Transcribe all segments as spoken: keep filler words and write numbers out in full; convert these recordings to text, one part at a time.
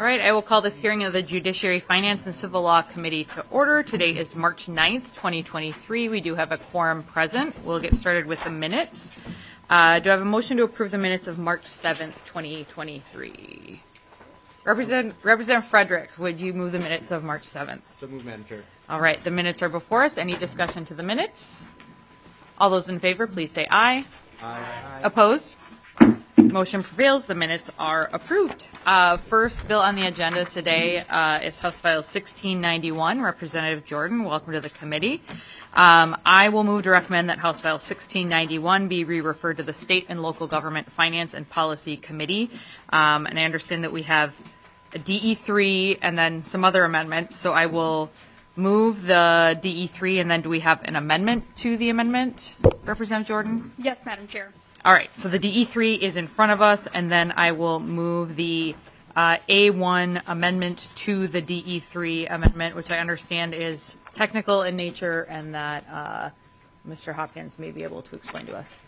All right, I will call this hearing of the Judiciary, Finance, and Civil Law Committee to order. Today is March ninth, twenty twenty-three. We do have a quorum present. We'll get started with the minutes. Uh, do I have a motion to approve the minutes of March seventh, twenty twenty-three? Representative, Representative Frederick, would you move the minutes of March seventh? So move, Madam Chair. All right, the minutes are before us. Any discussion to the minutes? All those in favor, please say aye. Aye. Opposed? Motion prevails. The minutes are approved. Uh, first bill on the agenda today uh, is House File sixteen ninety-one. Representative Jordan, welcome to the committee. Um, I will move to recommend that House File sixteen ninety-one be re-referred to the State and Local Government Finance and Policy Committee. Um, and I understand that we have a D E three and then some other amendments. So I will move the D E three, and then do we have an amendment to the amendment, Representative Jordan? Yes, Madam Chair. All right, so the D E three is in front of us, and then I will move the uh, A one amendment to the D E three amendment, which I understand is technical in nature, and that uh, Mister Hopkins may be able to explain to us.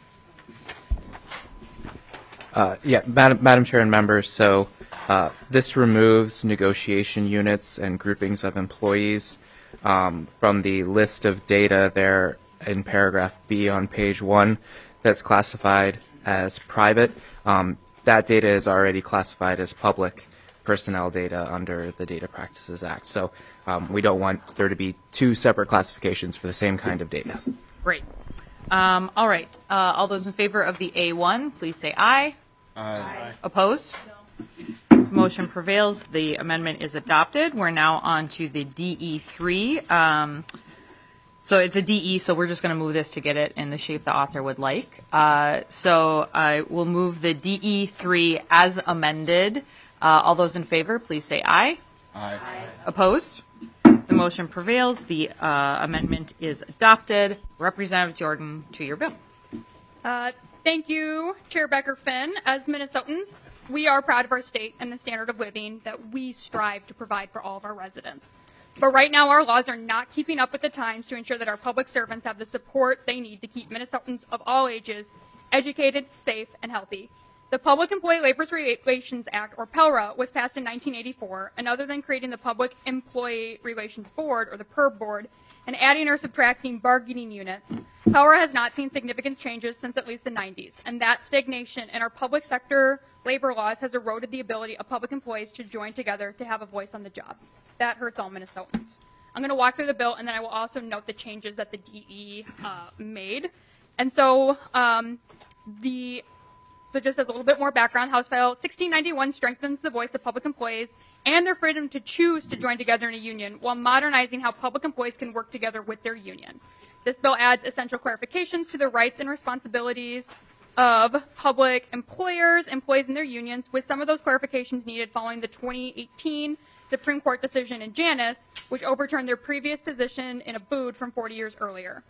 Uh, yeah, Madam, Madam Chair and members, so uh, this removes negotiation units and groupings of employees um, from the list of data there in paragraph B on page one. That's classified as private. Um, that data is already classified as public personnel data under the Data Practices Act. So um, we don't want there to be two separate classifications for the same kind of data. Great. Um, all right. Uh, all those in favor of the A one, please say aye. Aye. Aye. Opposed? No. Motion prevails. The amendment is adopted. We're now on to the D E three. Um, So it's a D E, so we're just going to move this to get it in the shape the author would like. Uh, so I will move the D E three as amended. Uh, all those in favor, please say aye. Aye. Aye. Opposed? The motion prevails. The uh, amendment is adopted. Representative Jordan, to your bill. Uh, thank you, Chair Becker-Finn. As Minnesotans, we are proud of our state and the standard of living that we strive to provide for all of our residents. But right now, our laws are not keeping up with the times to ensure that our public servants have the support they need to keep Minnesotans of all ages educated, safe, and healthy. The Public Employee Labor Relations Act, or PELRA, was passed in nineteen eighty-four, and other than creating the Public Employee Relations Board, or the P E R B Board, and adding or subtracting bargaining units, PELRA has not seen significant changes since at least the nineties, and that stagnation in our public sector labor laws has eroded the ability of public employees to join together to have a voice on the job. That hurts all Minnesotans. I'm going to walk through the bill, and then I will also note the changes that the D E uh, made. And so, um, the so just as a little bit more background, House File sixteen ninety-one strengthens the voice of public employees and their freedom to choose to join together in a union while modernizing how public employees can work together with their union. This bill adds essential clarifications to the rights and responsibilities of public employers, employees in their unions, with some of those clarifications needed following the twenty eighteen Supreme Court decision in Janus, which overturned their previous position in Abood from forty years earlier.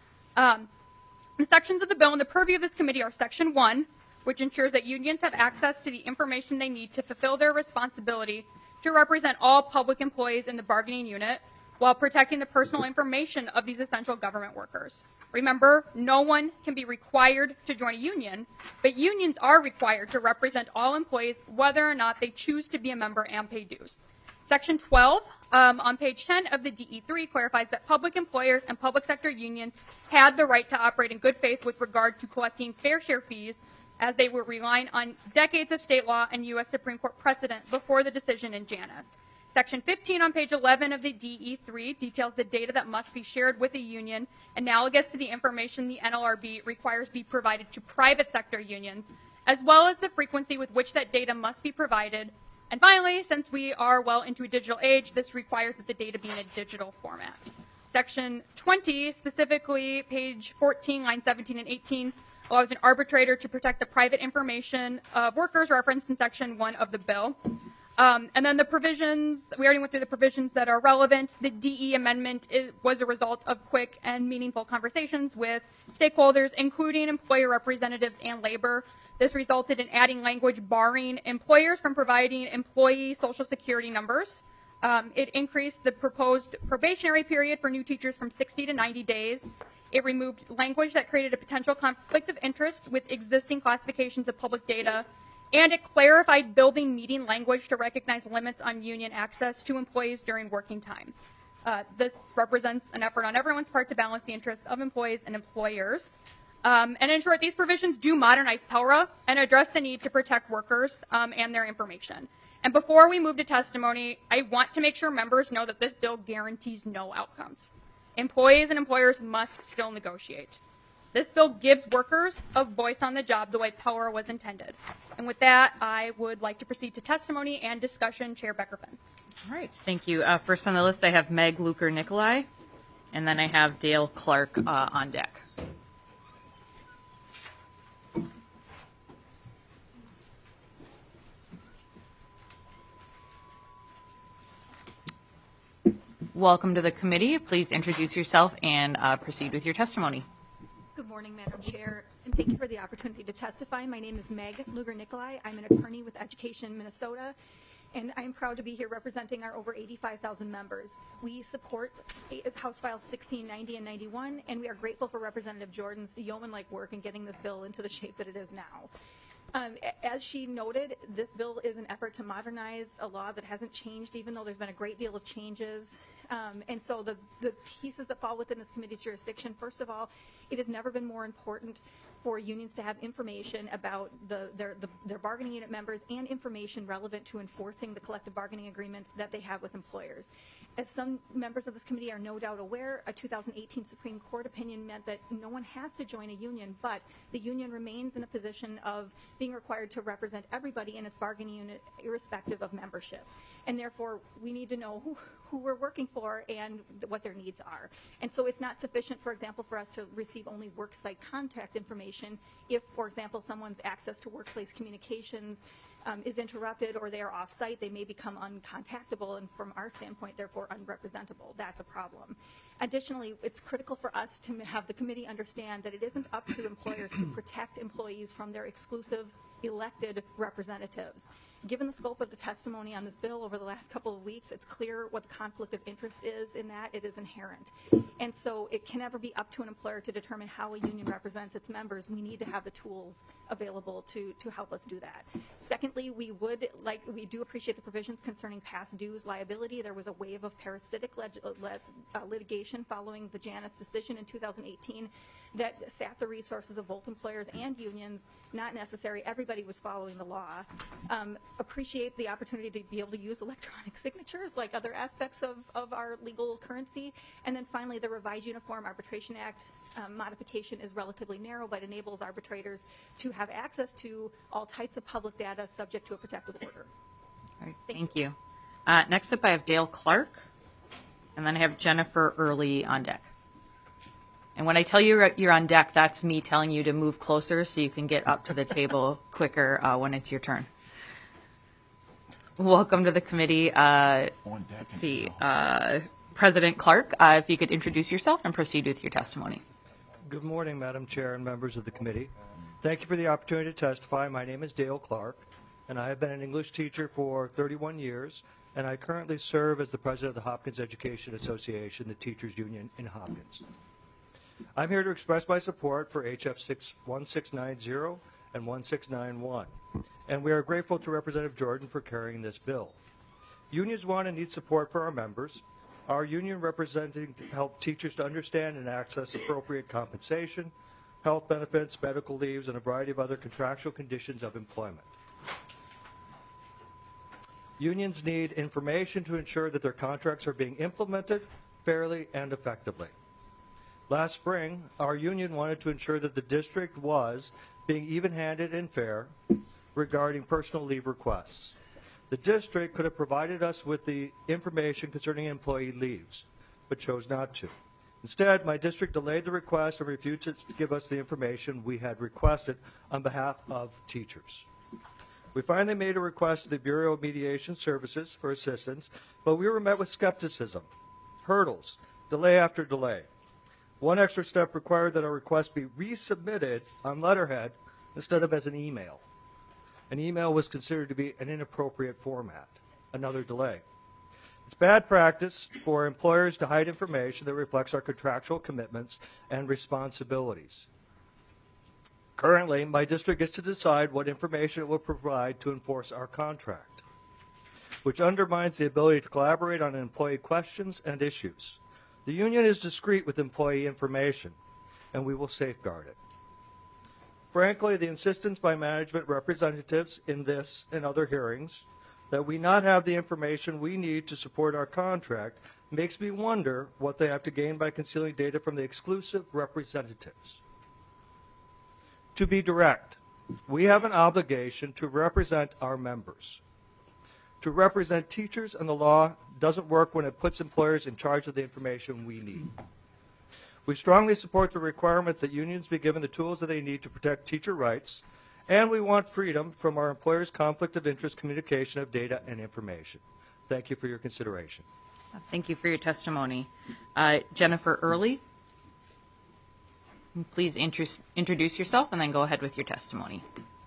Um, the sections of the bill in the purview of this committee are Section one, which ensures that unions have access to the information they need to fulfill their responsibility to represent all public employees in the bargaining unit while protecting the personal information of these essential government workers. Remember, no one can be required to join a union, but unions are required to represent all employees whether or not they choose to be a member and pay dues. Section twelve um, on page ten of the D E three clarifies that public employers and public sector unions had the right to operate in good faith with regard to collecting fair share fees, as they were relying on decades of state law and U S Supreme Court precedent before the decision in Janus. Section fifteen on page eleven of the D E three details the data that must be shared with a union, analogous to the information the N L R B requires be provided to private sector unions, as well as the frequency with which that data must be provided. And finally, since we are well into a digital age, this requires that the data be in a digital format. Section twenty, specifically page fourteen, line seventeen and eighteen, allows an arbitrator to protect the private information of workers referenced in Section one of the bill. Um, and then the provisions, we already went through the provisions that are relevant. The D E amendment is, was a result of quick and meaningful conversations with stakeholders, including employer representatives and labor. This resulted in adding language barring employers from providing employee social security numbers. Um, it increased the proposed probationary period for new teachers from sixty to ninety days. It removed language that created a potential conflict of interest with existing classifications of public data. And it clarified building meeting language to recognize limits on union access to employees during working time. Uh, this represents an effort on everyone's part to balance the interests of employees and employers. Um, and in short, these provisions do modernize PELRA and address the need to protect workers um, and their information. And before we move to testimony, I want to make sure members know that this bill guarantees no outcomes. Employees and employers must still negotiate. This bill gives workers a voice on the job the way PELRA was intended. And with that, I would like to proceed to testimony and discussion. Chair Becker-Finn. All right, thank you. Uh, first on the list, I have Meg Luker-Nicolai, and then I have Dale Clark uh, on deck. Welcome to the committee. Please introduce yourself and uh, proceed with your testimony. Good morning, Madam Chair, and thank you for the opportunity to testify. My name is Meg Luger-Nicolai. I'm an attorney with Education Minnesota, and I am proud to be here representing our over eighty-five thousand members. We support House Files sixteen ninety and ninety-one, and we are grateful for Representative Jordan's yeoman-like work in getting this bill into the shape that it is now. Um, as she noted, this bill is an effort to modernize a law that hasn't changed, even though there's been a great deal of changes. Um, and so the, the pieces that fall within this committee's jurisdiction, first of all, it has never been more important for unions to have information about the, their, the, their bargaining unit members and information relevant to enforcing the collective bargaining agreements that they have with employers. As some members of this committee are no doubt aware, a two thousand eighteen Supreme Court opinion meant that no one has to join a union, but the union remains in a position of being required to represent everybody in its bargaining unit, irrespective of membership. And therefore, we need to know who, who we're working for and what their needs are. And so it's not sufficient, for example, for us to receive only worksite contact information if, for example, someone's access to workplace communications um, is interrupted or they are off-site, they may become uncontactable and from our standpoint, therefore, unrepresentable. That's a problem. Additionally, it's critical for us to have the committee understand that it isn't up to employers to protect employees from their exclusive elected representatives. Given the scope of the testimony on this bill over the last couple of weeks, it's clear what the conflict of interest is in that. It is inherent. And so it can never be up to an employer to determine how a union represents its members. We need to have the tools available to, to help us do that. Secondly, we would like, we do appreciate the provisions concerning past dues liability. There was a wave of parasitic leg, leg, uh, litigation following the Janus decision in two thousand eighteen that sapped the resources of both employers and unions. Not necessary. Everybody was following the law. Um, appreciate the opportunity to be able to use electronic signatures like other aspects of, of our legal currency. And then finally, the Revised Uniform Arbitration Act um, modification is relatively narrow, but enables arbitrators to have access to all types of public data subject to a protective order. All right, Thank thank you. Uh, next up, I have Dale Clark, and then I have Jennifer Early on deck. And when I tell you you're on deck, that's me telling you to move closer so you can get up to the table quicker uh, when it's your turn. Welcome to the committee. Uh, let's see. Uh, President Clark, uh, if you could introduce yourself and proceed with your testimony. Good morning, Madam Chair and members of the committee. Thank you for the opportunity to testify. My name is Dale Clark, and I have been an English teacher for thirty-one years, and I currently serve as the president of the Hopkins Education Association, the teachers union in Hopkins. I'm here to express my support for H F one six nine zero and one six nine one, and we are grateful to Representative Jordan for carrying this bill. Unions want and need support for our members. Our union representing to help teachers to understand and access appropriate compensation, health benefits, medical leaves, and a variety of other contractual conditions of employment. Unions need information to ensure that their contracts are being implemented fairly and effectively. Last spring, our union wanted to ensure that the district was being even-handed and fair regarding personal leave requests. The district could have provided us with the information concerning employee leaves, but chose not to. Instead, my district delayed the request and refused to give us the information we had requested on behalf of teachers. We finally made a request to the Bureau of Mediation Services for assistance, but we were met with skepticism, hurdles, delay after delay. One extra step required that our request be resubmitted on letterhead instead of as an email. An email was considered to be an inappropriate format. Another delay. It's bad practice for employers to hide information that reflects our contractual commitments and responsibilities. Currently, my district gets to decide what information it will provide to enforce our contract, which undermines the ability to collaborate on employee questions and issues. The union is discreet with employee information, and we will safeguard it. Frankly, the insistence by management representatives in this and other hearings that we not have the information we need to support our contract makes me wonder what they have to gain by concealing data from the exclusive representatives. To be direct, we have an obligation to represent our members. To represent teachers, and the law doesn't work when it puts employers in charge of the information we need. We strongly support the requirements that unions be given the tools that they need to protect teacher rights, and we want freedom from our employers' conflict of interest communication of data and information. Thank you for your consideration. Thank you for your testimony. Uh, Jennifer Early, please intru- introduce yourself and then go ahead with your testimony.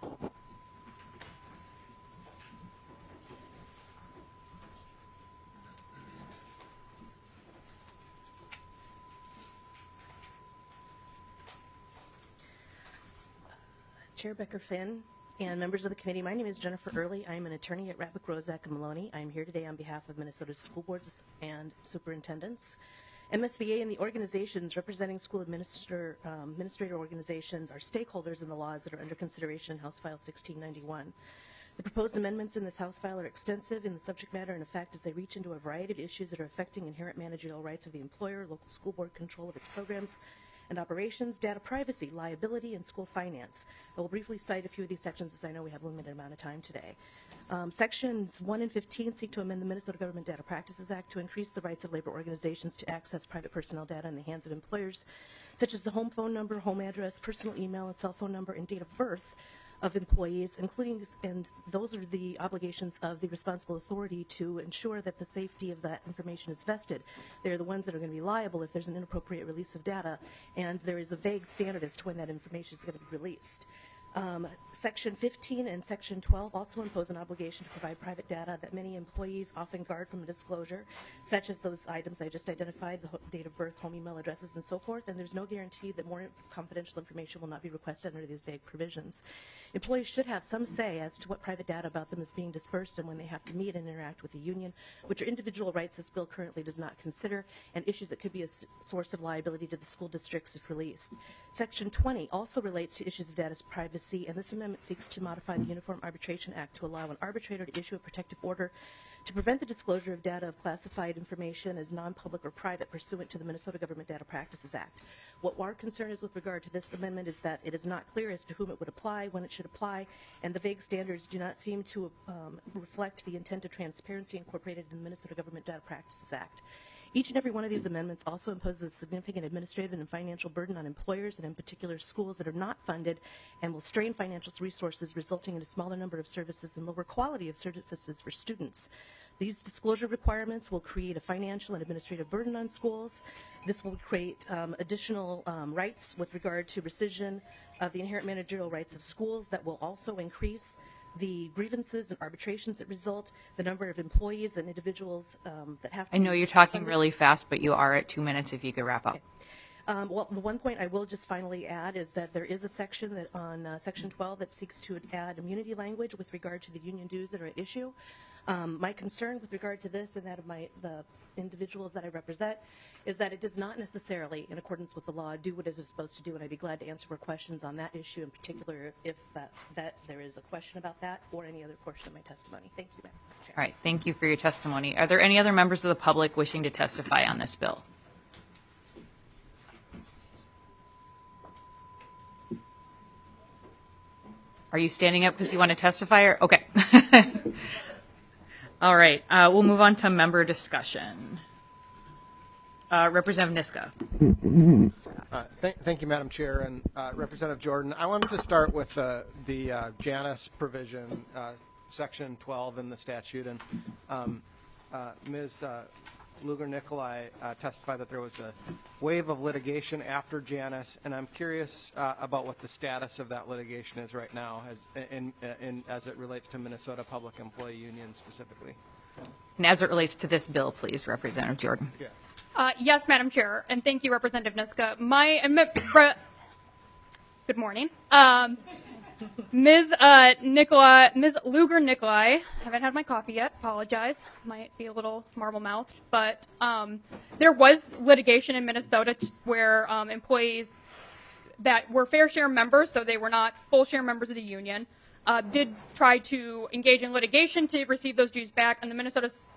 Chair Becker-Finn and members of the committee, my name is Jennifer Early. I am an attorney at Ratliff Rozak and Maloney. I am here today on behalf of Minnesota's school boards and superintendents. M S B A and the organizations representing school administrator, um, administrator organizations are stakeholders in the laws that are under consideration in House File sixteen ninety-one. The proposed amendments in this House file are extensive in the subject matter and effect as they reach into a variety of issues that are affecting inherent managerial rights of the employer, local school board control of its programs and operations, data privacy, liability, and school finance. I will briefly cite a few of these sections as I know we have a limited amount of time today. Um, sections one and fifteen seek to amend the Minnesota Government Data Practices Act to increase the rights of labor organizations to access private personnel data in the hands of employers, such as the home phone number, home address, personal email, and cell phone number, and date of birth of employees, including, and those are the obligations of the responsible authority to ensure that the safety of that information is vested. They're the ones that are going to be liable if there's an inappropriate release of data, and there is a vague standard as to when that information is going to be released. Um, Section fifteen and Section twelve also impose an obligation to provide private data that many employees often guard from a disclosure, such as those items I just identified, the date of birth, home email addresses, and so forth, and there's no guarantee that more confidential information will not be requested under these vague provisions. Employees should have some say as to what private data about them is being dispersed and when they have to meet and interact with the union, which are individual rights this bill currently does not consider, and issues that could be a source of liability to the school districts if released. Section twenty also relates to issues of data privacy, and this amendment seeks to modify the Uniform Arbitration Act to allow an arbitrator to issue a protective order to prevent the disclosure of data of classified information as non-public or private pursuant to the Minnesota Government Data Practices Act. What our concern is with regard to this amendment is that it is not clear as to whom it would apply, when it should apply, and the vague standards do not seem to um, reflect the intent of transparency incorporated in the Minnesota Government Data Practices Act. Each and every one of these amendments also imposes a significant administrative and financial burden on employers, and in particular schools that are not funded, and will strain financial resources, resulting in a smaller number of services and lower quality of services for students. These disclosure requirements will create a financial and administrative burden on schools. This will create um, additional um, rights with regard to rescission of the inherent managerial rights of schools that will also increase the grievances and arbitrations that result, the number of employees and individuals um, that have to I know you're talking really fast, but you are at two minutes if you could wrap up. Okay. Um, well, the one point I will just finally add is that there is a section that on uh, Section twelve that seeks to add immunity language with regard to the union dues that are at issue. Um, my concern with regard to this and that of my the individuals that I represent is that it does not necessarily, in accordance with the law, do what it is supposed to do, and I'd be glad to answer more questions on that issue in particular if that, that there is a question about that or any other portion of my testimony. Thank you, Madam Chair. All right, thank you for your testimony. Are there any other members of the public wishing to testify on this bill? Are you standing up because you want to testify? Or okay. All right. Uh, we'll move on to member discussion. Uh, Representative Niska. Uh, th- thank you, Madam Chair, and uh, Representative Jordan. I wanted to start with uh, the uh, Janus provision, uh, Section twelve in the statute, and um, uh, Miz Uh, Lugar-Nicolai uh, testified that there was a wave of litigation after Janus, and I'm curious uh, about what the status of that litigation is right now as, in, in, as it relates to Minnesota Public Employee Union specifically. And as it relates to this bill, please, Representative Jordan. Yeah. Uh, yes, Madam Chair, and thank you, Representative Niska. My, uh, re- Good morning. Um, Miz Uh, Nicola, Miz Luger Nicolai, haven't had my coffee yet, apologize. Might be a little marble mouthed, but um, there was litigation in Minnesota t- where um, employees that were fair share members, so they were not full share members of the union, uh, did try to engage in litigation to receive those dues back, and the Minnesota s-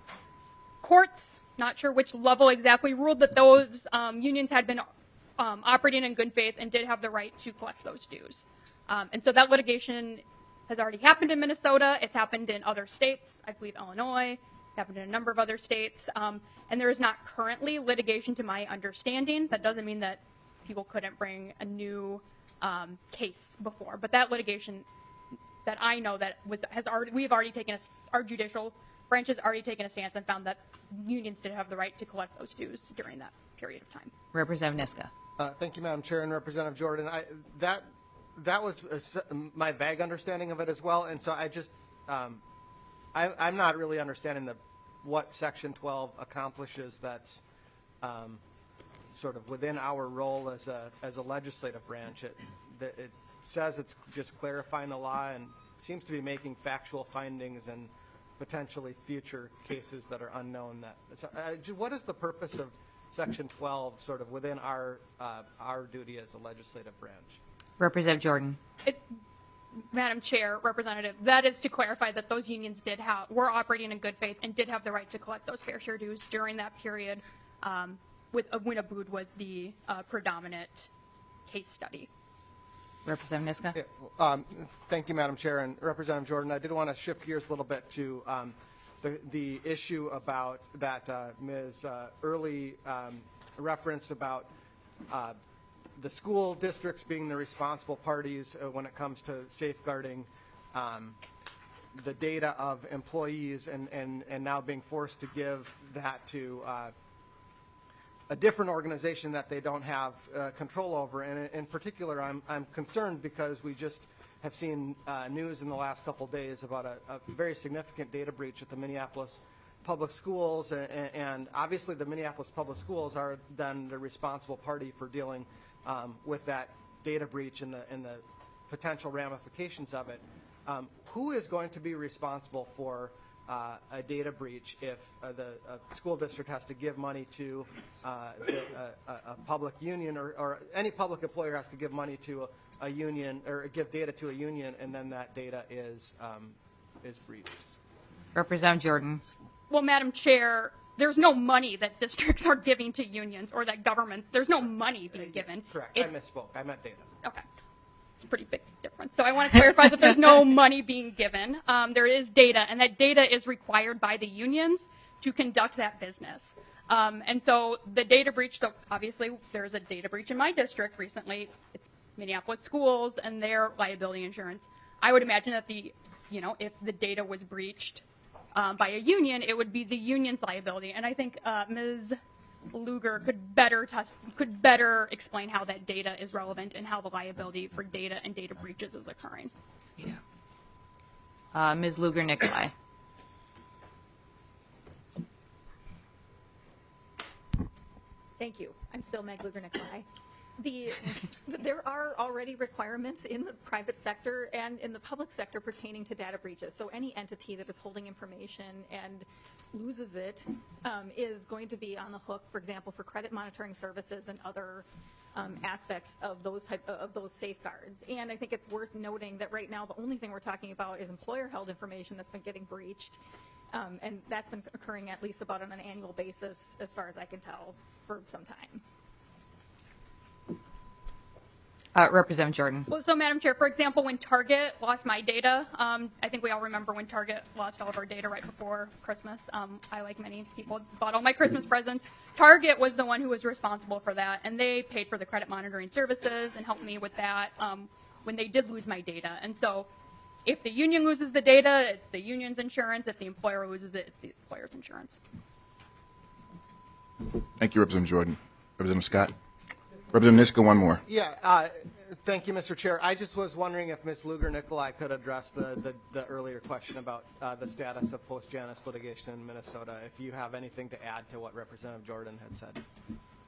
courts, not sure which level exactly, ruled that those um, unions had been um, operating in good faith and did have the right to collect those dues. Um, and so that litigation has already happened in Minnesota. It's happened in other states, I believe Illinois, it's happened in a number of other states. Um, and there is not currently litigation to my understanding. That doesn't mean that people couldn't bring a new um, case before. But that litigation that I know that was has already, we've already taken, a, our judicial branch has already taken a stance and found that unions did have the right to collect those dues during that period of time. Representative Niska. Uh, thank you, Madam Chair, and Representative Jordan. I, that that was a s my vague understanding of it as well, and so I just um, I, I'm not really understanding the what Section twelve accomplishes. That's um, sort of within our role as a as a legislative branch. It that it says it's just clarifying the law and seems to be making factual findings and potentially future cases that are unknown. That so, uh, what is the purpose of Section twelve, sort of within our uh, our duty as a legislative branch? Representative Jordan. It, Madam Chair, Representative, that is to clarify that those unions did have were operating in good faith and did have the right to collect those fair share dues during that period, um, with uh, when Abood was the uh, predominant case study. Representative Niska. Yeah, um, thank you, Madam Chair, and Representative Jordan. I did want to shift gears a little bit to um, the the issue about that uh, Miz Uh, Early um, referenced about uh, the school districts being the responsible parties uh, when it comes to safeguarding um, the data of employees and, and, and now being forced to give that to uh, a different organization that they don't have uh, control over. And in, in particular, I'm, I'm concerned because we just have seen uh, news in the last couple days about a, a very significant data breach at the Minneapolis Public Schools, and, and obviously the Minneapolis Public Schools are then the responsible party for dealing um, with that data breach and the, and the potential ramifications of it. Um, who is going to be responsible for uh, a data breach if uh, the uh, school district has to give money to uh, the, uh, a, a public union, or, or any public employer has to give money to a, a union, or give data to a union, and then that data is um, is breached? Representative Jordan. Well, Madam Chair, there's no money that districts are giving to unions or that governments, there's no money being given. Correct. It- I misspoke. I meant data. Okay. It's a pretty big difference. So I want to clarify that there's no money being given. Um, there is data, and that data is required by the unions to conduct that business. Um, and so the data breach, so obviously there's a data breach in my district recently. It's Minneapolis schools and their liability insurance. I would imagine that the, you know, if the data was breached um, by a union, it would be the union's liability. And I think uh, Miz Luger could better test, could better explain how that data is relevant and how the liability for data and data breaches is occurring. Yeah. Uh, Miz Luger Nicolai. Thank you. I'm still Meg Luger Nicolai. The, there are already requirements in the private sector and in the public sector pertaining to data breaches. So any entity that is holding information and loses it um, is going to be on the hook, for example, for credit monitoring services and other um, aspects of those type of those safeguards. And I think it's worth noting that right now the only thing we're talking about is employer-held information that's been getting breached. Um, and that's been occurring at least about on an annual basis, as far as I can tell, for some time. Uh, Representative Jordan. Well, so, Madam Chair, for example, when Target lost my data, um, I think we all remember when Target lost all of our data right before Christmas. Um, I, like many people, bought all my Christmas presents. Target was the one who was responsible for that, and they paid for the credit monitoring services and helped me with that um, when they did lose my data. And so if the union loses the data, it's the union's insurance. If the employer loses it, it's the employer's insurance. Thank you, Representative Jordan. Representative Scott. Representative Niska, one more. Yeah, uh, thank you, Mister Chair. I just was wondering if Miz Luger Nicolai could address the, the, the earlier question about uh, the status of post-Janus litigation in Minnesota, if you have anything to add to what Representative Jordan had said.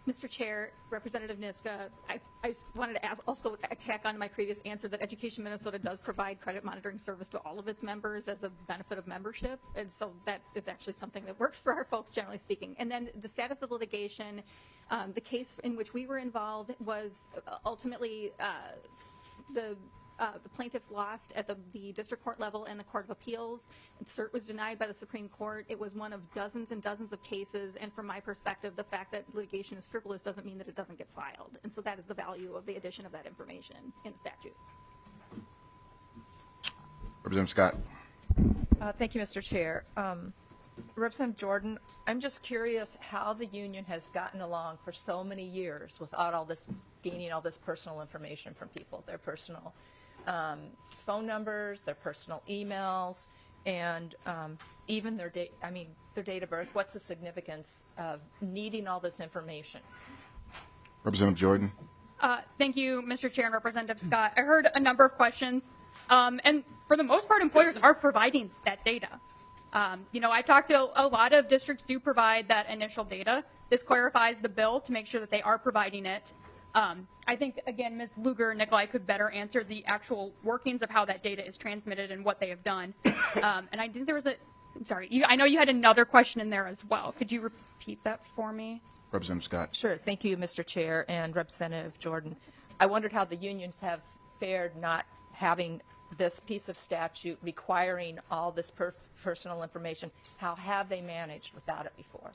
Mister Chair, Representative Niska, I, I just wanted to ask, also tack on my previous answer that Education Minnesota does provide credit monitoring service to all of its members as a benefit of membership, and so that is actually something that works for our folks, generally speaking. And then the status of litigation, um, the case in which we were involved was ultimately uh, the Uh, the plaintiffs lost at the, the district court level and the Court of Appeals. Cert was denied by the Supreme Court. It was one of dozens and dozens of cases, and from my perspective, the fact that litigation is frivolous doesn't mean that it doesn't get filed. And so that is the value of the addition of that information in the statute. Representative Scott. Uh, thank you, Mister Chair. Um, Representative Jordan, I'm just curious how the union has gotten along for so many years without all this, gaining all this personal information from people, their personal um, phone numbers, their personal emails, and um, even their date, I mean, their date of birth. What's the significance of needing all this information? Representative Jordan. Uh, thank you, Mister Chair and Representative Scott. I heard a number of questions, um, and for the most part, employers are providing that data. Um, you know, I talked to a lot of districts do provide that initial data. This clarifies the bill to make sure that they are providing it. Um, I think, again, Miz Lugar-Nicolai could better answer the actual workings of how that data is transmitted and what they have done. Um, and I think there was a, I'm sorry, you, I know you had another question in there as well. Could you repeat that for me? Representative Scott. Sure. Thank you, Mister Chair and Representative Jordan. I wondered how the unions have fared not having this piece of statute requiring all this per personal information. How have they managed without it before?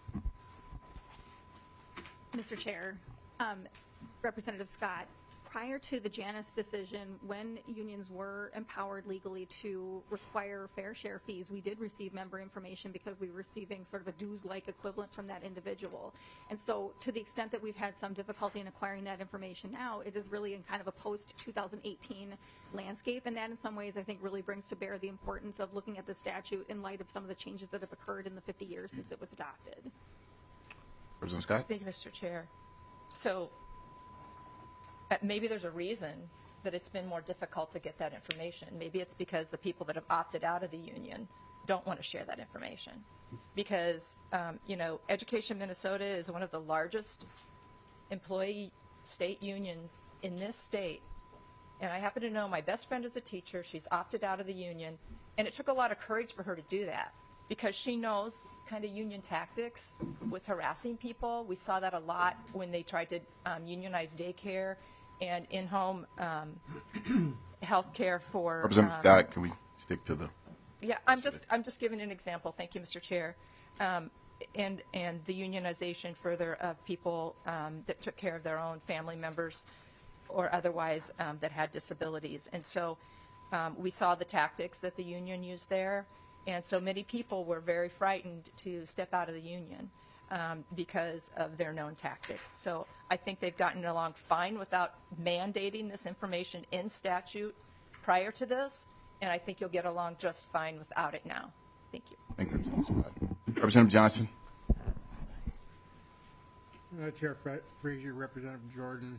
Mister Chair, um, Representative Scott, prior to the Janus decision, when unions were empowered legally to require fair share fees, we did receive member information because we were receiving sort of a dues-like equivalent from that individual. And so to the extent that we've had some difficulty in acquiring that information now, it is really in kind of a post two thousand eighteen landscape, and that in some ways I think really brings to bear the importance of looking at the statute in light of some of the changes that have occurred in the fifty years since it was adopted. Representative Scott. Thank you, Mister Chair. So uh, maybe there's a reason that it's been more difficult to get that information. Maybe it's because the people that have opted out of the union don't want to share that information. Because, um, you know, Education Minnesota is one of the largest employee state unions in this state. And I happen to know my best friend is a teacher. She's opted out of the union. And it took a lot of courage for her to do that because she knows kind of union tactics with harassing people. We saw that a lot when they tried to um, unionize daycare and in-home um, health care for... Representative um, Scott, can we stick to the... Yeah, I'm just I'm just giving an example. Thank you, Mister Chair. Um, and and the unionization further of people um, that took care of their own family members or otherwise um, that had disabilities. And so um, we saw the tactics that the union used there. And so many people were very frightened to step out of the union um, because of their known tactics. So I think they've gotten along fine without mandating this information in statute prior to this. And I think you'll get along just fine without it now. Thank you. Thank you, Representative Scott. Representative Johnson. Uh, Chair Fra Frazier, Representative Jordan.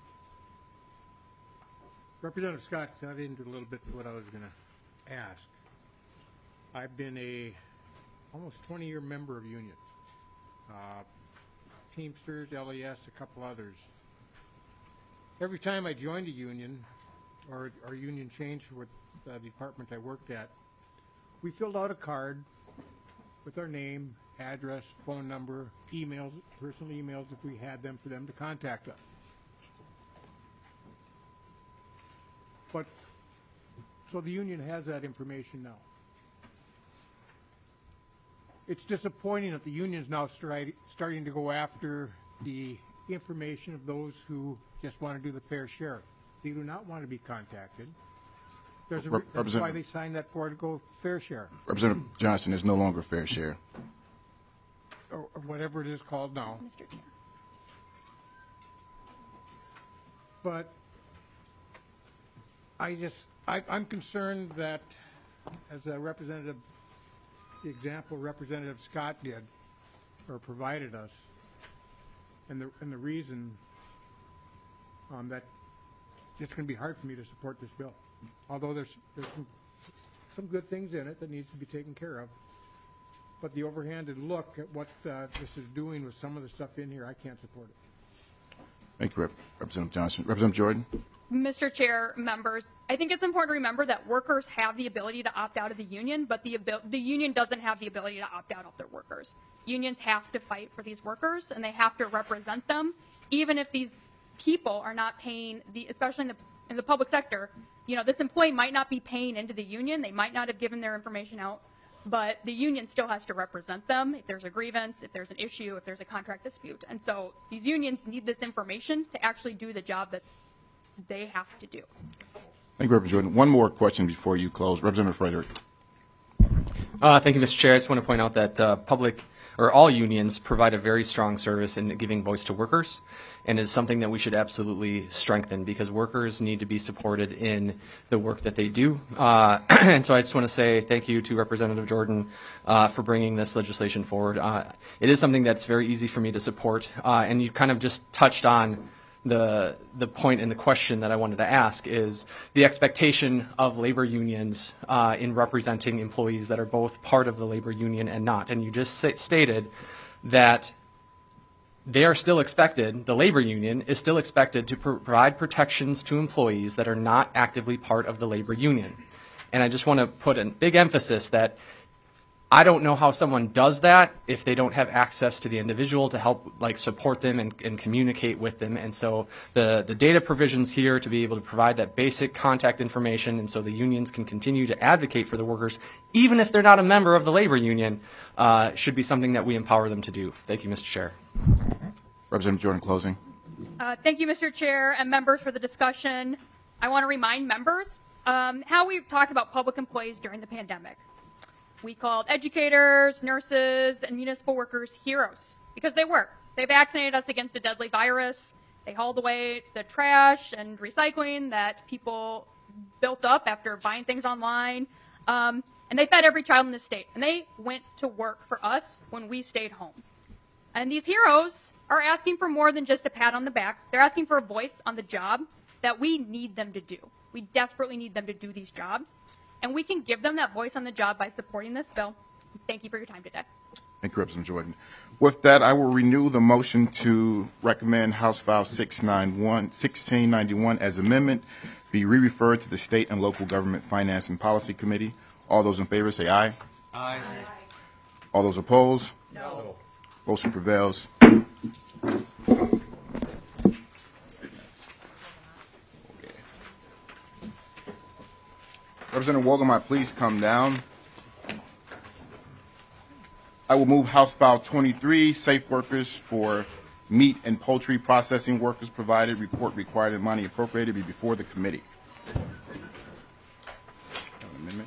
Representative Scott got into a little bit what I was going to ask. I've been a almost twenty year member of unions, uh, Teamsters, L E S, a couple others. Every time I joined a union, or our union changed with the department I worked at, we filled out a card with our name, address, phone number, emails, personal emails if we had them, for them to contact us. But, so the union has that information now. It's disappointing that the union's now stri starting to go after the information of those who just want to do the fair share. They do not want to be contacted. There's a re that's why they signed that for to go fair share. Representative Johnson is no longer fair share. Or, or whatever it is called now. Mister Chair. But I just, I, I'm concerned that, as a representative, the example Representative Scott did, or provided us, and the, and the reason um, that it's going to be hard for me to support this bill. Although there's, there's some, some good things in it that needs to be taken care of. but the overhanded look at what uh, this is doing with some of the stuff in here, I can't support it. Thank you, Rep- Representative Johnson. Representative Jordan. Mister Chair, members, I think it's important to remember that workers have the ability to opt out of the union, but the, abil- the union doesn't have the ability to opt out of their workers. Unions have to fight for these workers, and they have to represent them, even if these people are not paying, the, especially in the, in the public sector. You know, this employee might not be paying into the union. They might not have given their information out, but the union still has to represent them if there's a grievance, if there's an issue, if there's a contract dispute. And so these unions need this information to actually do the job that they have to do. Thank you, Representative Jordan. One more question before you close. Representative Frederick. Uh, thank you, Mister Chair. I just want to point out that uh, public or all unions provide a very strong service in giving voice to workers, and is something that we should absolutely strengthen because workers need to be supported in the work that they do. Uh, and so I just want to say thank you to Representative Jordan uh, for bringing this legislation forward. Uh, it is something that's very easy for me to support, uh, and you kind of just touched on the the point in the question that I wanted to ask is the expectation of labor unions uh, in representing employees that are both part of the labor union and not. And you just say, stated that they are still expected, the labor union is still expected to provide protections to employees that are not actively part of the labor union. And I just want to put a big emphasis that I don't know how someone does that if they don't have access to the individual to help like support them and, and communicate with them. And so the, the data provisions here to be able to provide that basic contact information and so the unions can continue to advocate for the workers, even if they're not a member of the labor union, uh, should be something that we empower them to do. Thank you, Mister Chair. Representative Jordan, closing. Uh, thank you, Mister Chair and members for the discussion. I want to remind members um, how we've talked about public employees during the pandemic. We called educators, nurses, and municipal workers heroes because they were. They vaccinated us against a deadly virus. They hauled away the trash and recycling that people built up after buying things online. Um, and they fed every child in the state. And they went to work for us when we stayed home. And these heroes are asking for more than just a pat on the back. They're asking for a voice on the job that we need them to do. We desperately need them to do these jobs. And we can give them that voice on the job by supporting this bill. Thank you for your time today. Thank you, Representative Jordan. With that, I will renew the motion to recommend House File sixteen ninety-one as amendment be re-referred to the State and Local Government Finance and Policy Committee. All those in favor say aye. Aye. All those opposed? No. Motion prevails. Representative Wolgamott, please come down. I will move House File twenty-three, Safe Workers for Meat and Poultry Processing Workers Provided, Report Required and Money Appropriated, be before the committee. Amendment.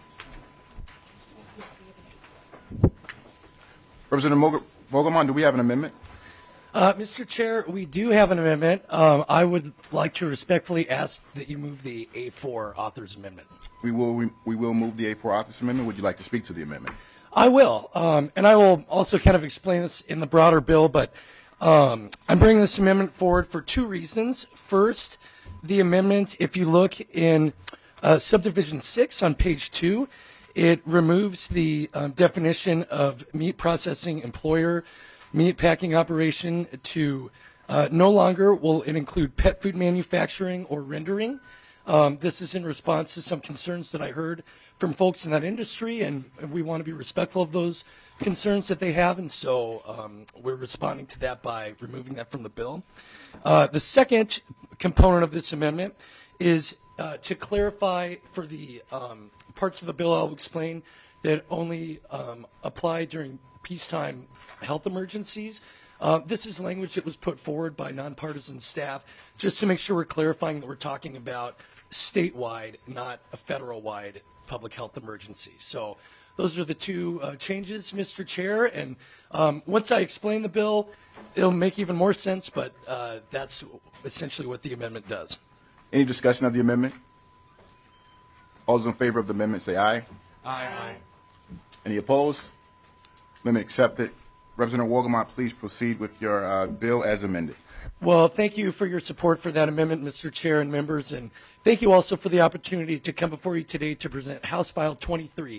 Representative Wolgamott, do we have an amendment? Uh, Mister Chair, we do have an amendment. Um, I would like to respectfully ask that you move the A four authors amendment. We will we, we will move the A four authors amendment. Would you like to speak to the amendment? I will, um, and I will also kind of explain this in the broader bill, but um, I'm bringing this amendment forward for two reasons. First, the amendment, if you look in uh, subdivision six on page two, it removes the um, definition of meat processing employer, meat packing operation to uh, no longer will it include pet food manufacturing or rendering. Um, this is in response to some concerns that I heard from folks in that industry, and we want to be respectful of those concerns that they have, and so um, we're responding to that by removing that from the bill. Uh, the second component of this amendment is uh, to clarify for the um, parts of the bill I'll explain that only um, apply during peacetime health emergencies. Uh, this is language that was put forward by nonpartisan staff just to make sure we're clarifying that we're talking about statewide, not a federal-wide public health emergency. So those are the two uh, changes, Mister Chair. And um, once I explain the bill, it'll make even more sense, but uh, that's essentially what the amendment does. Any discussion of the amendment? All those in favor of the amendment say aye. Aye. Aye. Any opposed? Amendment accepted. Representative Wolgamott, please proceed with your uh, bill as amended. Well, thank you for your support for that amendment, Mister Chair and members, and thank you also for the opportunity to come before you today to present House File twenty-three.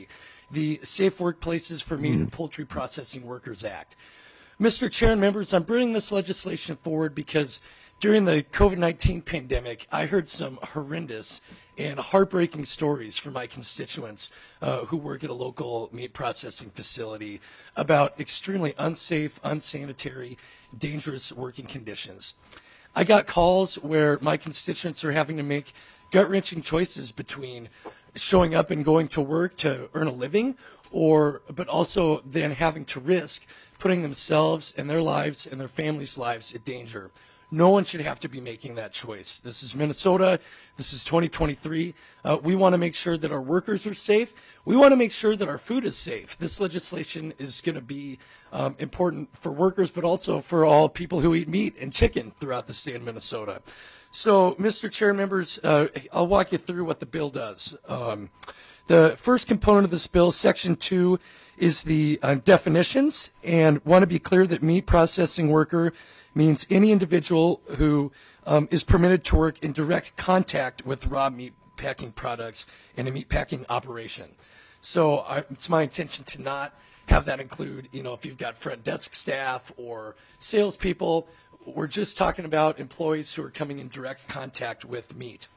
the Safe Workplaces for Meat and Poultry Processing Workers Act. Mister Chair and members, I'm bringing this legislation forward because during the COVID nineteen pandemic, I heard some horrendous and heartbreaking stories from my constituents uh, who work at a local meat processing facility about extremely unsafe, unsanitary, dangerous working conditions. I got calls where my constituents are having to make gut-wrenching choices between showing up and going to work to earn a living, or but also then having to risk putting themselves and their lives and their families' lives at danger. No one should have to be making that choice. This is Minnesota. This is twenty twenty-three. Uh, we want to make sure that our workers are safe. We want to make sure that our food is safe. This legislation is going to be um, important for workers, but also for all people who eat meat and chicken throughout the state of Minnesota. So, Mister Chair, members, uh, I'll walk you through what the bill does. Um, the first component of this bill, Section two, is the uh, definitions, and want to be clear that meat processing worker means any individual who um, is permitted to work in direct contact with raw meat packing products in a meat packing operation. So I, it's my intention to not have that include, you know, if you've got front desk staff or salespeople. We're just talking about employees who are coming in direct contact with meat.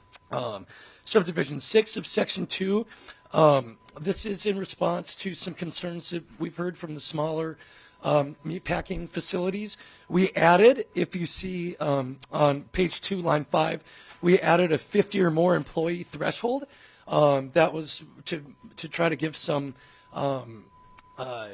Um, subdivision six of Section two, um, this is in response to some concerns that we've heard from the smaller Um, meatpacking facilities. We added, if you see um, on page two, line five, we added a fifty or more employee threshold. Um, that was to to try to give some um, uh,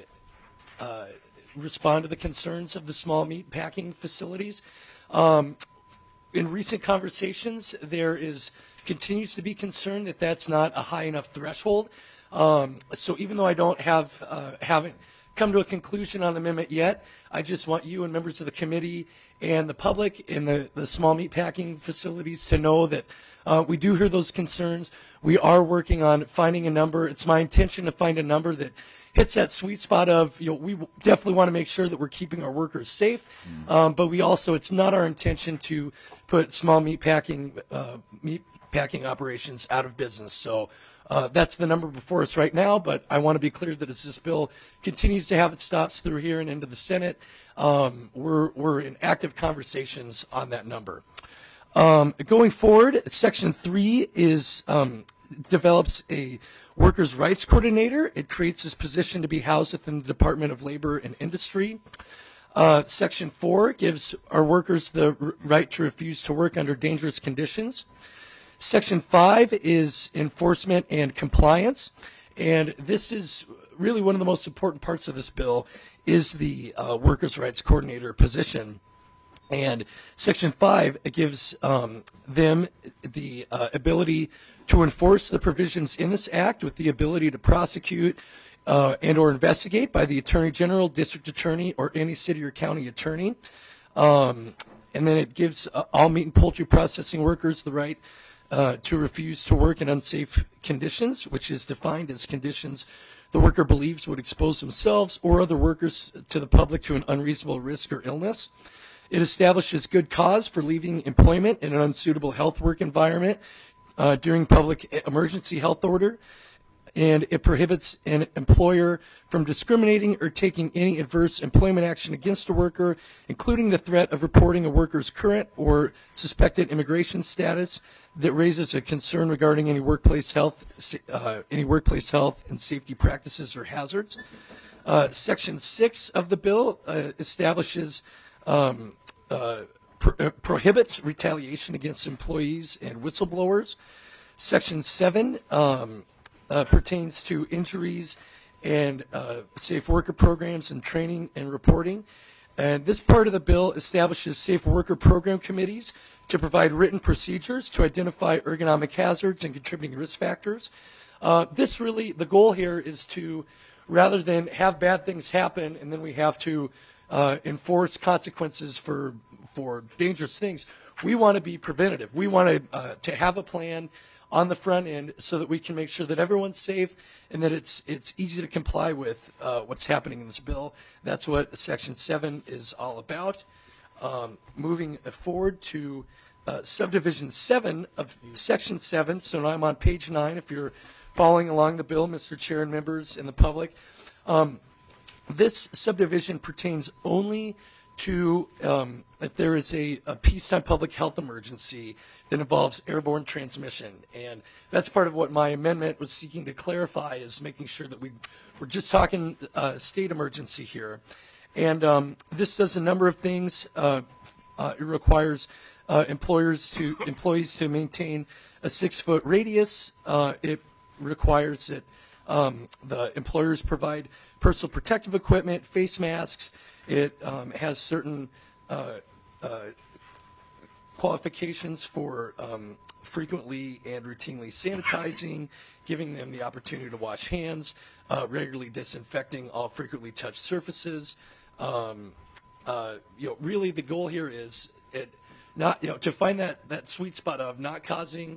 uh, respond to the concerns of the small meatpacking facilities. Um, in recent conversations, there is continues to be concern that that's not a high enough threshold. Um, so even though I don't have uh, haven't come to a conclusion on the amendment yet, I just want you and members of the committee and the public in the, the small meat packing facilities to know that uh, we do hear those concerns. We are working on finding a number. It's my intention to find a number that hits that sweet spot of, you know, we definitely want to make sure that we're keeping our workers safe, mm. um, but we also, it's not our intention to put small meat packing, uh, meat packing operations out of business. So Uh, that's the number before us right now, but I want to be clear that as this bill continues to have its stops through here and into the Senate, um, we're, we're in active conversations on that number. Um, going forward, Section three is um, develops a workers' rights coordinator. It creates this position to be housed within the Department of Labor and Industry. Uh, Section four gives our workers the r- right to refuse to work under dangerous conditions. Section five is enforcement and compliance, and this is really one of the most important parts of this bill is the uh, workers' rights coordinator position. And Section five gives um, them the uh, ability to enforce the provisions in this act with the ability to prosecute uh, and or investigate by the Attorney General, District Attorney, or any city or county attorney. Um, and then it gives uh, all meat and poultry processing workers the right Uh, to refuse to work in unsafe conditions, which is defined as conditions the worker believes would expose themselves or other workers to the public to an unreasonable risk or illness. It establishes good cause for leaving employment in an unsuitable health work environment uh, during public emergency health order, and it prohibits an employer from discriminating or taking any adverse employment action against a worker, including the threat of reporting a worker's current or suspected immigration status that raises a concern regarding any workplace health, uh, any workplace health and safety practices or hazards. Uh, Section six of the bill uh, establishes um, uh, pro- uh, prohibits retaliation against employees and whistleblowers. Section seven um, uh, pertains to injuries and uh, safe worker programs and training and reporting. And this part of the bill establishes safe worker program committees to provide written procedures to identify ergonomic hazards and contributing risk factors. Uh, this really, the goal here is to, rather than have bad things happen and then we have to uh, enforce consequences for for dangerous things, we want to be preventative. We want to uh, to have a plan on the front end so that we can make sure that everyone's safe and that it's it's easy to comply with uh, what's happening in this bill. That's what Section seven is all about. Um, moving forward to uh, Subdivision seven of Section seven, so now I'm on page nine if you're following along the bill, Mister Chair and members and the public. Um, this subdivision pertains only to um, if there is a, a peacetime public health emergency that involves airborne transmission. And that's part of what my amendment was seeking to clarify, is making sure that we, we're just talking uh, state emergency here. And um, this does a number of things. Uh, uh, it requires uh, employers to employees to maintain a six-foot radius. Uh, it requires that um, the employers provide personal protective equipment, face masks. It um, has certain uh, uh, qualifications for um, frequently and routinely sanitizing, giving them the opportunity to wash hands, uh, regularly disinfecting all frequently touched surfaces. Um, uh, you know, really the goal here is it not, you know, to find that, that sweet spot of not causing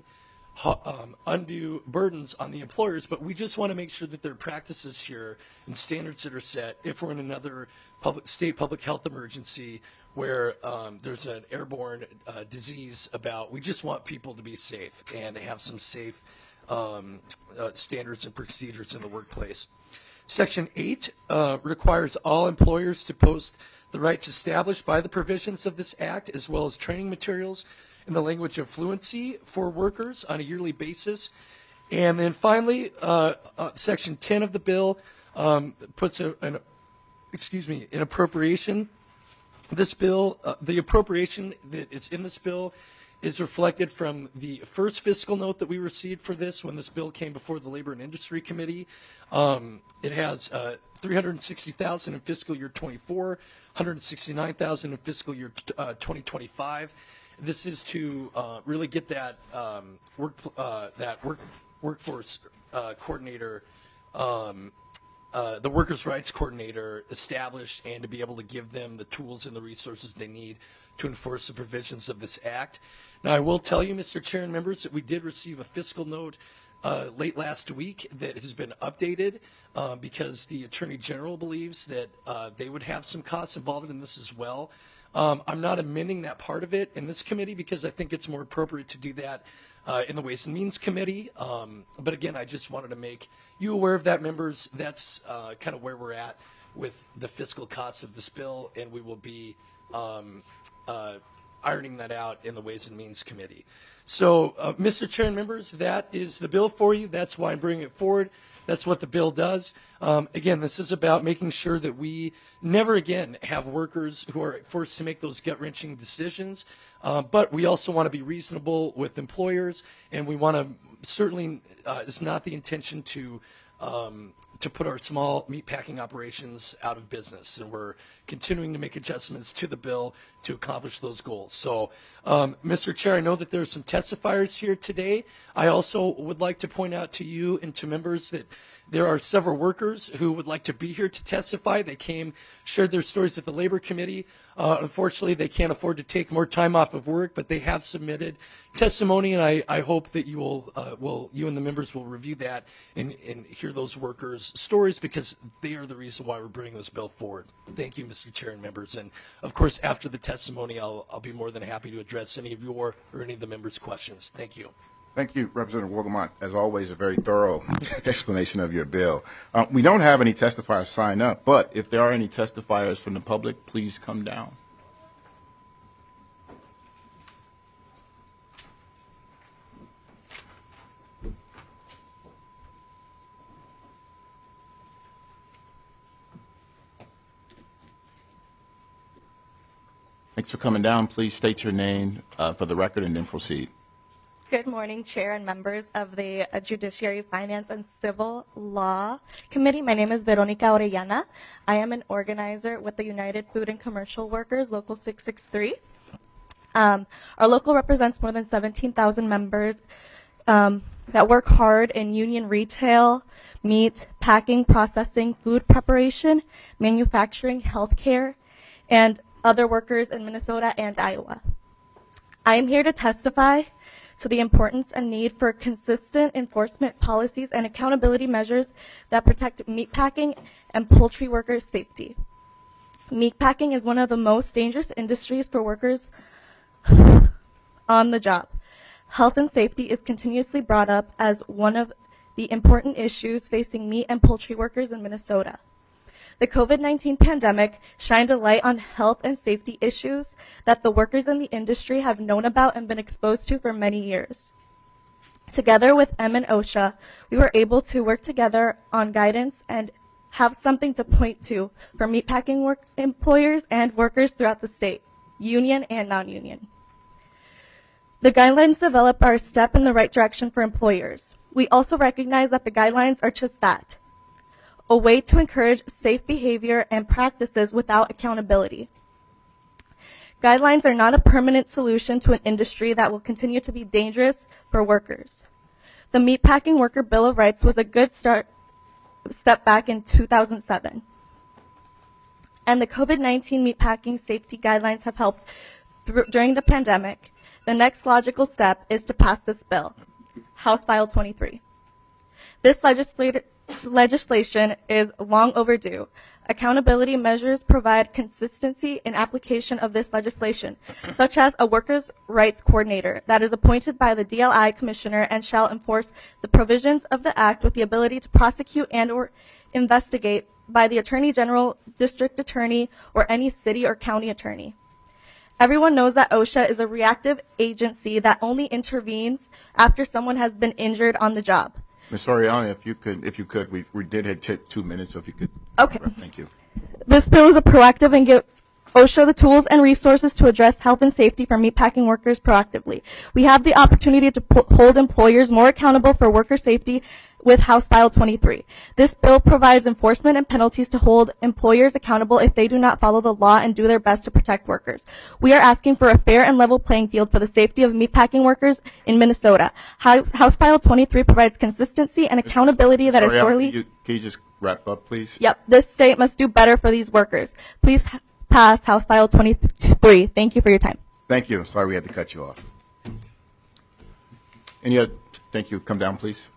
um, undue burdens on the employers, but we just want to make sure that there are practices here and standards that are set if we're in another public state public health emergency where um, there's an airborne uh, disease about. We just want people to be safe and to have some safe um, uh, standards and procedures in the workplace. Section eight uh, requires all employers to post the rights established by the provisions of this act, as well as training materials in the language of fluency for workers on a yearly basis. And then finally, uh, uh, Section ten of the bill um, puts a, an, excuse me, an appropriation. This bill, uh, the appropriation that is in this bill is reflected from the first fiscal note that we received for this when this bill came before the Labor and Industry Committee. Um, it has uh, three hundred sixty thousand dollars in fiscal year twenty-four, one hundred sixty-nine thousand dollars in fiscal year uh, twenty twenty-five. This is to uh, really get that um, work uh, that work workforce uh, coordinator, um, uh, the workers' rights coordinator established, and to be able to give them the tools and the resources they need to enforce the provisions of this act. Now, I will tell you, Mister Chair and members, that we did receive a fiscal note uh, late last week that has been updated uh, because the Attorney General believes that uh, they would have some costs involved in this as well. Um, I'm not amending that part of it in this committee because I think it's more appropriate to do that uh, in the Ways and Means Committee. Um, but again, I just wanted to make you aware of that, members. That's uh, kind of where we're at with the fiscal costs of this bill, and we will be um, uh, ironing that out in the Ways and Means Committee. So, uh, Mister Chair and members, that is the bill for you. That's why I'm bringing it forward. That's what the bill does. Um, again, this is about making sure that we never again have workers who are forced to make those gut-wrenching decisions. Uh, but we also want to be reasonable with employers, and we want to certainly, uh, it's not the intention to um, to put our small meatpacking operations out of business. And we're continuing to make adjustments to the bill to accomplish those goals. So, um, Mister Chair, I know that there are some testifiers here today. I also would like to point out to you and to members that there are several workers who would like to be here to testify. They came, shared their stories at the Labor Committee. Uh, unfortunately, they can't afford to take more time off of work, but they have submitted testimony, and I, I hope that you will, uh, will, you and the members will review that and, and hear those workers' stories, because they are the reason why we're bringing this bill forward. Thank you, Mister Chair and members. And of course, after the testimony, I'll, I'll be more than happy to address any of your or any of the members' questions. Thank you. Thank you, Representative Wolgamott. As always, a very thorough explanation of your bill. Uh, we don't have any testifiers sign up, but if there are any testifiers from the public, please come down. Thanks for coming down. Please state your name uh, for the record and then proceed. Good morning, Chair and members of the Judiciary, Finance, and Civil Law Committee. My name is Veronica Orellana. I am an organizer with the United Food and Commercial Workers, Local six six three. Um, our local represents more than seventeen thousand members um, that work hard in union retail, meat, packing, processing, food preparation, manufacturing, healthcare, and other workers in Minnesota and Iowa. I am here to testify to the importance and need for consistent enforcement policies and accountability measures that protect meatpacking and poultry workers' safety. Meatpacking is one of the most dangerous industries for workers on the job. Health and safety is continuously brought up as one of the important issues facing meat and poultry workers in Minnesota. The COVID nineteen pandemic shined a light on health and safety issues that the workers in the industry have known about and been exposed to for many years. Together with M and OSHA, we were able to work together on guidance and have something to point to for meatpacking work employers and workers throughout the state, union and non-union. The guidelines developed are a step in the right direction for employers. We also recognize that the guidelines are just that, a way to encourage safe behavior and practices without accountability. Guidelines are not a permanent solution to an industry that will continue to be dangerous for workers. The Meatpacking Worker Bill of Rights was a good start, step back in two thousand seven. And the COVID nineteen meatpacking safety guidelines have helped through, during the pandemic. The next logical step is to pass this bill, House File twenty-three. This legislative legislation is long overdue. Accountability measures provide consistency in application of this legislation, such as a workers' rights coordinator that is appointed by the D L I commissioner and shall enforce the provisions of the act with the ability to prosecute and or investigate by the attorney general, district attorney, or any city or county attorney. Everyone knows that OSHA is a reactive agency that only intervenes after someone has been injured on the job. Miz Soriano, if you could, if you could, we, we did hit t- two minutes, so if you could. Okay. Thank you. This bill is a proactive and gives OSHA the tools and resources to address health and safety for meatpacking workers proactively. We have the opportunity to po- hold employers more accountable for worker safety with House File twenty-three. This bill provides enforcement and penalties to hold employers accountable if they do not follow the law and do their best to protect workers. We are asking for a fair and level playing field for the safety of meatpacking workers in Minnesota. House, House File twenty-three provides consistency and accountability that is Sorry, sorely... Can you, can you just wrap up, please? Yep, this state must do better for these workers. Please ha- pass House File twenty-three. Thank you for your time. Thank you. Sorry we had to cut you off. Any other? Thank you. Come down, please.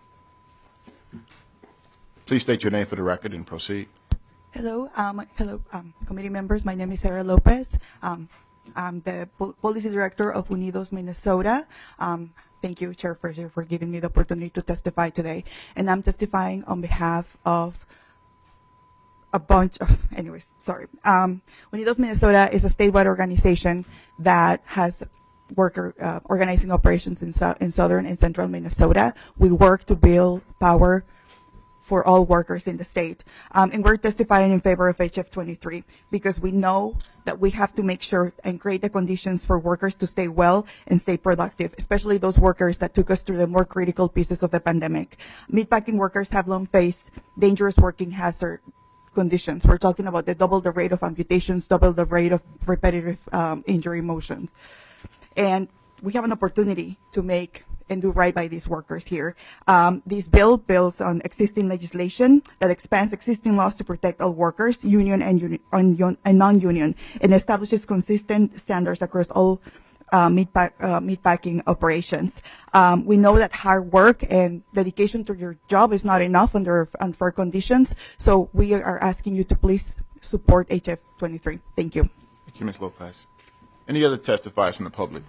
Please state your name for the record and proceed. Hello, um, hello, um, committee members. My name is Sarah Lopez. Um, I'm the po- policy director of Unidos Minnesota. Um, thank you, Chair Fraser, for giving me the opportunity to testify today. And I'm testifying on behalf of a bunch of, anyways, sorry. Um, Unidos Minnesota is a statewide organization that has worker uh, organizing operations in, so- in southern and central Minnesota. We work to build power for all workers in the state. Um, and we're testifying in favor of H F twenty-three because we know that we have to make sure and create the conditions for workers to stay well and stay productive, especially those workers that took us through the more critical pieces of the pandemic. Meatpacking workers have long faced dangerous working hazard conditions. We're talking about the double the rate of amputations, double the rate of repetitive um, injury motions. And we have an opportunity to make and do right by these workers here. Um, this bill builds on existing legislation that expands existing laws to protect all workers, union and, uni- and, and non-union, and establishes consistent standards across all uh, meatpack, uh, meatpacking operations. Um, we know that hard work and dedication to your job is not enough under unfair conditions, so we are asking you to please support H F twenty-three. Thank you. Thank you, Miz Lopez. Any other testifiers from the public?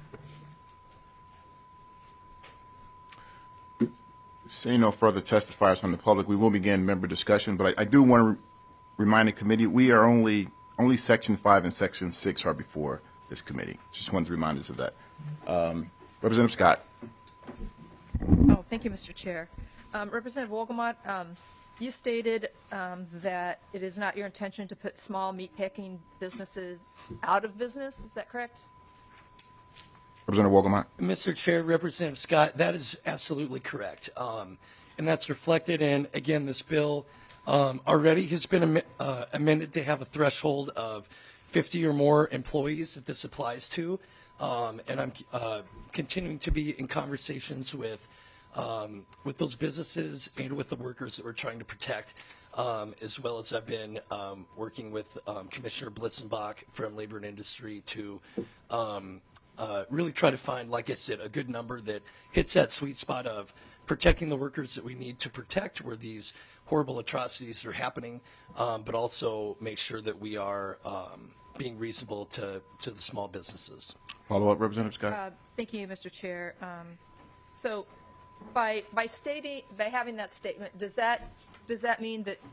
Seeing no further testifiers from the public, we will begin member discussion. But I, I do want to re- remind the committee we are only only Section Five and Section Six are before this committee. Just wanted to remind us of that. Um, Representative Scott. Oh, thank you, Mister Chair. Um, Representative Wolgamott, um, you stated um, that it is not your intention to put small meatpacking businesses out of business. Is that correct? Representative Wolgamott. Mister Chair, Representative Scott, that is absolutely correct. Um, and that's reflected in, again, this bill um, already has been am- uh, amended to have a threshold of fifty or more employees that this applies to. Um, and I'm uh, continuing to be in conversations with um, with those businesses and with the workers that we're trying to protect, um, as well as I've been um, working with um, Commissioner Blitzenbach from Labor and Industry to um, Uh, really try to find, like I said, a good number that hits that sweet spot of protecting the workers that we need to protect where these horrible atrocities are happening, um, but also make sure that we are um, being reasonable to, to the small businesses. Follow up, Representative Scott. Uh, thank you, Mister Chair. Um, so by by stating by having that statement, does that does that mean that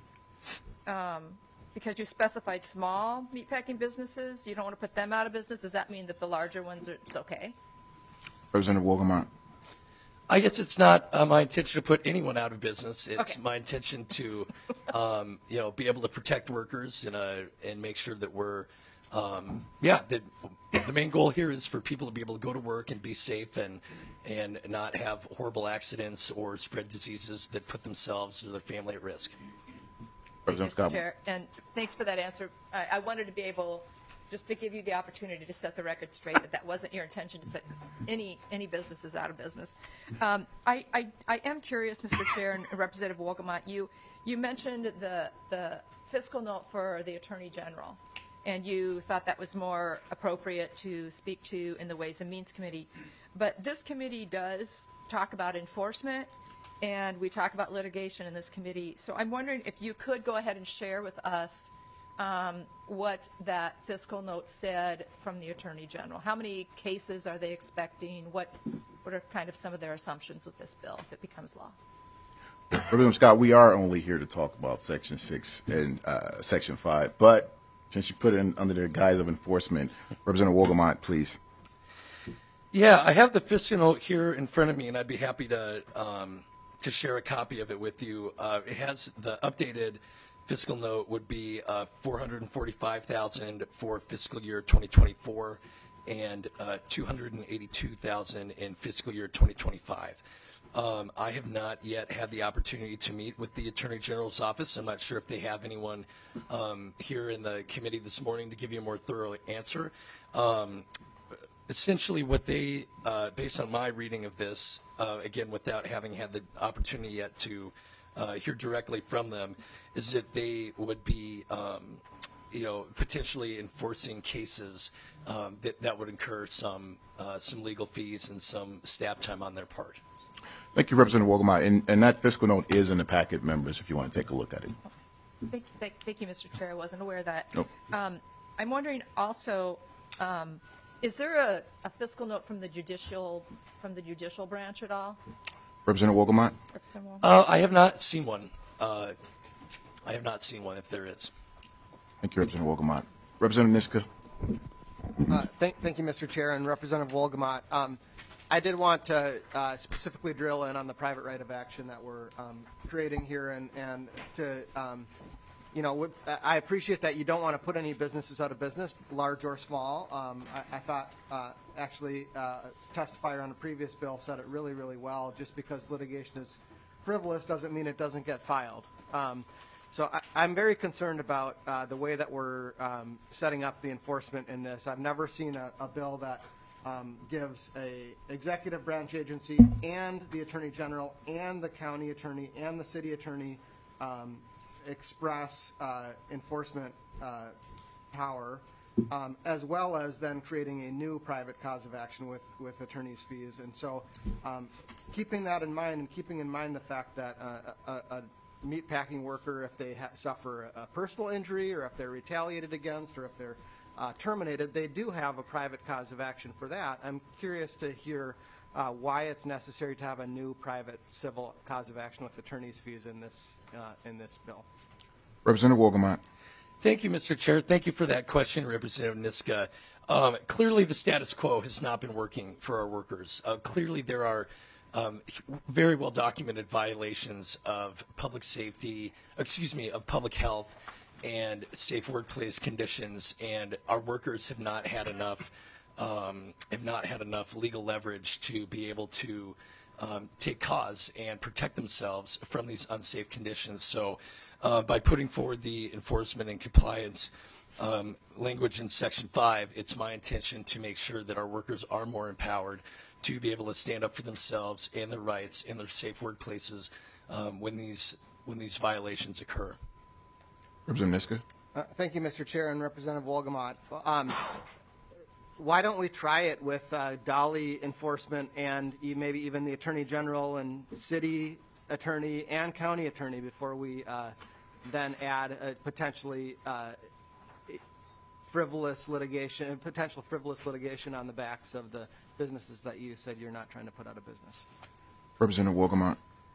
um, because you specified small meatpacking businesses, you don't want to put them out of business? Does that mean that the larger ones are it's okay? Representative Wolgamott. I guess it's not uh, my intention to put anyone out of business. It's Okay. my intention to, um, you know, be able to protect workers and uh, and make sure that we're, um, yeah, that the main goal here is for people to be able to go to work and be safe and and not have horrible accidents or spread diseases that put themselves or their family at risk. Thank you, Mister Chair, and thanks for that answer. I, I wanted to be able just to give you the opportunity to set the record straight that that wasn't your intention to put any any businesses out of business. Um, I, I I am curious, Mister Chair and Representative Wolgamott, you you mentioned the the fiscal note for the Attorney General, and you thought that was more appropriate to speak to in the Ways and Means Committee. But this committee does talk about enforcement, and we talk about litigation in this committee. So I'm wondering if you could go ahead and share with us um, what that fiscal note said from the Attorney General. How many cases are they expecting? What what are kind of some of their assumptions with this bill if it becomes law? Representative Scott, we are only here to talk about Section six and uh, Section five, but since you put it in under the guise of enforcement, Representative Wolgamott, please. Yeah, I have the fiscal note here in front of me, and I'd be happy to um, to share a copy of it with you. Uh, it has the updated fiscal note would be uh, four hundred forty-five thousand dollars for fiscal year twenty twenty-four and uh, two hundred eighty-two thousand dollars in fiscal year twenty twenty-five. Um, I have not yet had the opportunity to meet with the Attorney General's office. I'm not sure if they have anyone um, here in the committee this morning to give you a more thorough answer. Um, essentially what they, uh, based on my reading of this, uh, again, without having had the opportunity yet to uh, hear directly from them, is that they would be, um, you know, potentially enforcing cases um, that, that would incur some, uh, some legal fees and some staff time on their part. Thank you, Representative Wolgamott. And, and that fiscal note is in the packet, members, if you want to take a look at it. Thank, thank, thank you, Mister Chair. I wasn't aware of that. Nope. Um, I'm wondering also, um, is there a, a fiscal note from the judicial from the judicial branch at all? Representative Wolgamott. Representative Wolgamott? Uh, I have not seen one. Uh, I have not seen one, if there is. Thank you, Representative Wolgamott. Representative Niska. Uh, thank, thank you, Mister Chair, and Representative Wolgamott. Um, I did want to uh, specifically drill in on the private right of action that we're um, creating here, and, and to, um, you know, with, I appreciate that you don't want to put any businesses out of business, large or small. Um, I, I thought uh, actually uh, a testifier on a previous bill said it really, really well. Just because litigation is frivolous doesn't mean it doesn't get filed. Um, so I, I'm very concerned about uh, the way that we're um, setting up the enforcement in this. I've never seen a, a bill that Um, gives a executive branch agency and the Attorney General and the county attorney and the city attorney um, express uh, enforcement uh, power, um, as well as then creating a new private cause of action with, with attorney's fees. And so um, keeping that in mind and keeping in mind the fact that uh, a, a meatpacking worker, if they ha- suffer a personal injury or if they're retaliated against or if they're Uh, terminated, they do have a private cause of action for that. I'm curious to hear uh, why it's necessary to have a new private civil cause of action with attorney's fees in this uh, in this bill. Representative Wolgamott. Thank you, Mister Chair. Thank you for that question, Representative Niska. Um, clearly, the status quo has not been working for our workers. Uh, clearly, there are um, very well documented violations of public safety, excuse me, of public health and safe workplace conditions, and our workers have not had enough um, have not had enough legal leverage to be able to um, take cause and protect themselves from these unsafe conditions. So uh, by putting forward the enforcement and compliance um, language in Section five, it's my intention to make sure that our workers are more empowered to be able to stand up for themselves and their rights in their safe workplaces um, when these when these violations occur. Representative Niska. Uh, thank you, Mister Chair, and Representative Wolgamott. Um, why don't we try it with uh, Dolly enforcement and e- maybe even the Attorney General and city attorney and county attorney before we uh, then add a potentially uh, frivolous litigation, potential frivolous litigation on the backs of the businesses that you said you're not trying to put out of business. Representative Wolgamott.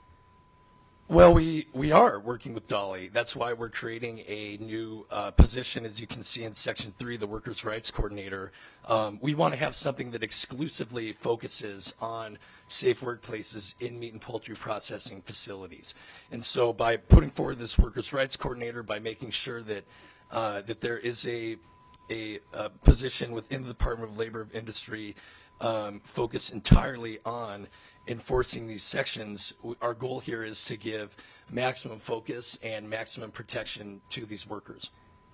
Well, we, we are working with Dolly. That's why we're creating a new uh, position, as you can see in Section three, the Workers' Rights Coordinator. Um, we want to have something that exclusively focuses on safe workplaces in meat and poultry processing facilities. And so by putting forward this Workers' Rights Coordinator, by making sure that, uh, that there is a, a, a position within the Department of Labor of Industry um, focused entirely on enforcing these sections, our goal here is to give maximum focus and maximum protection to these workers.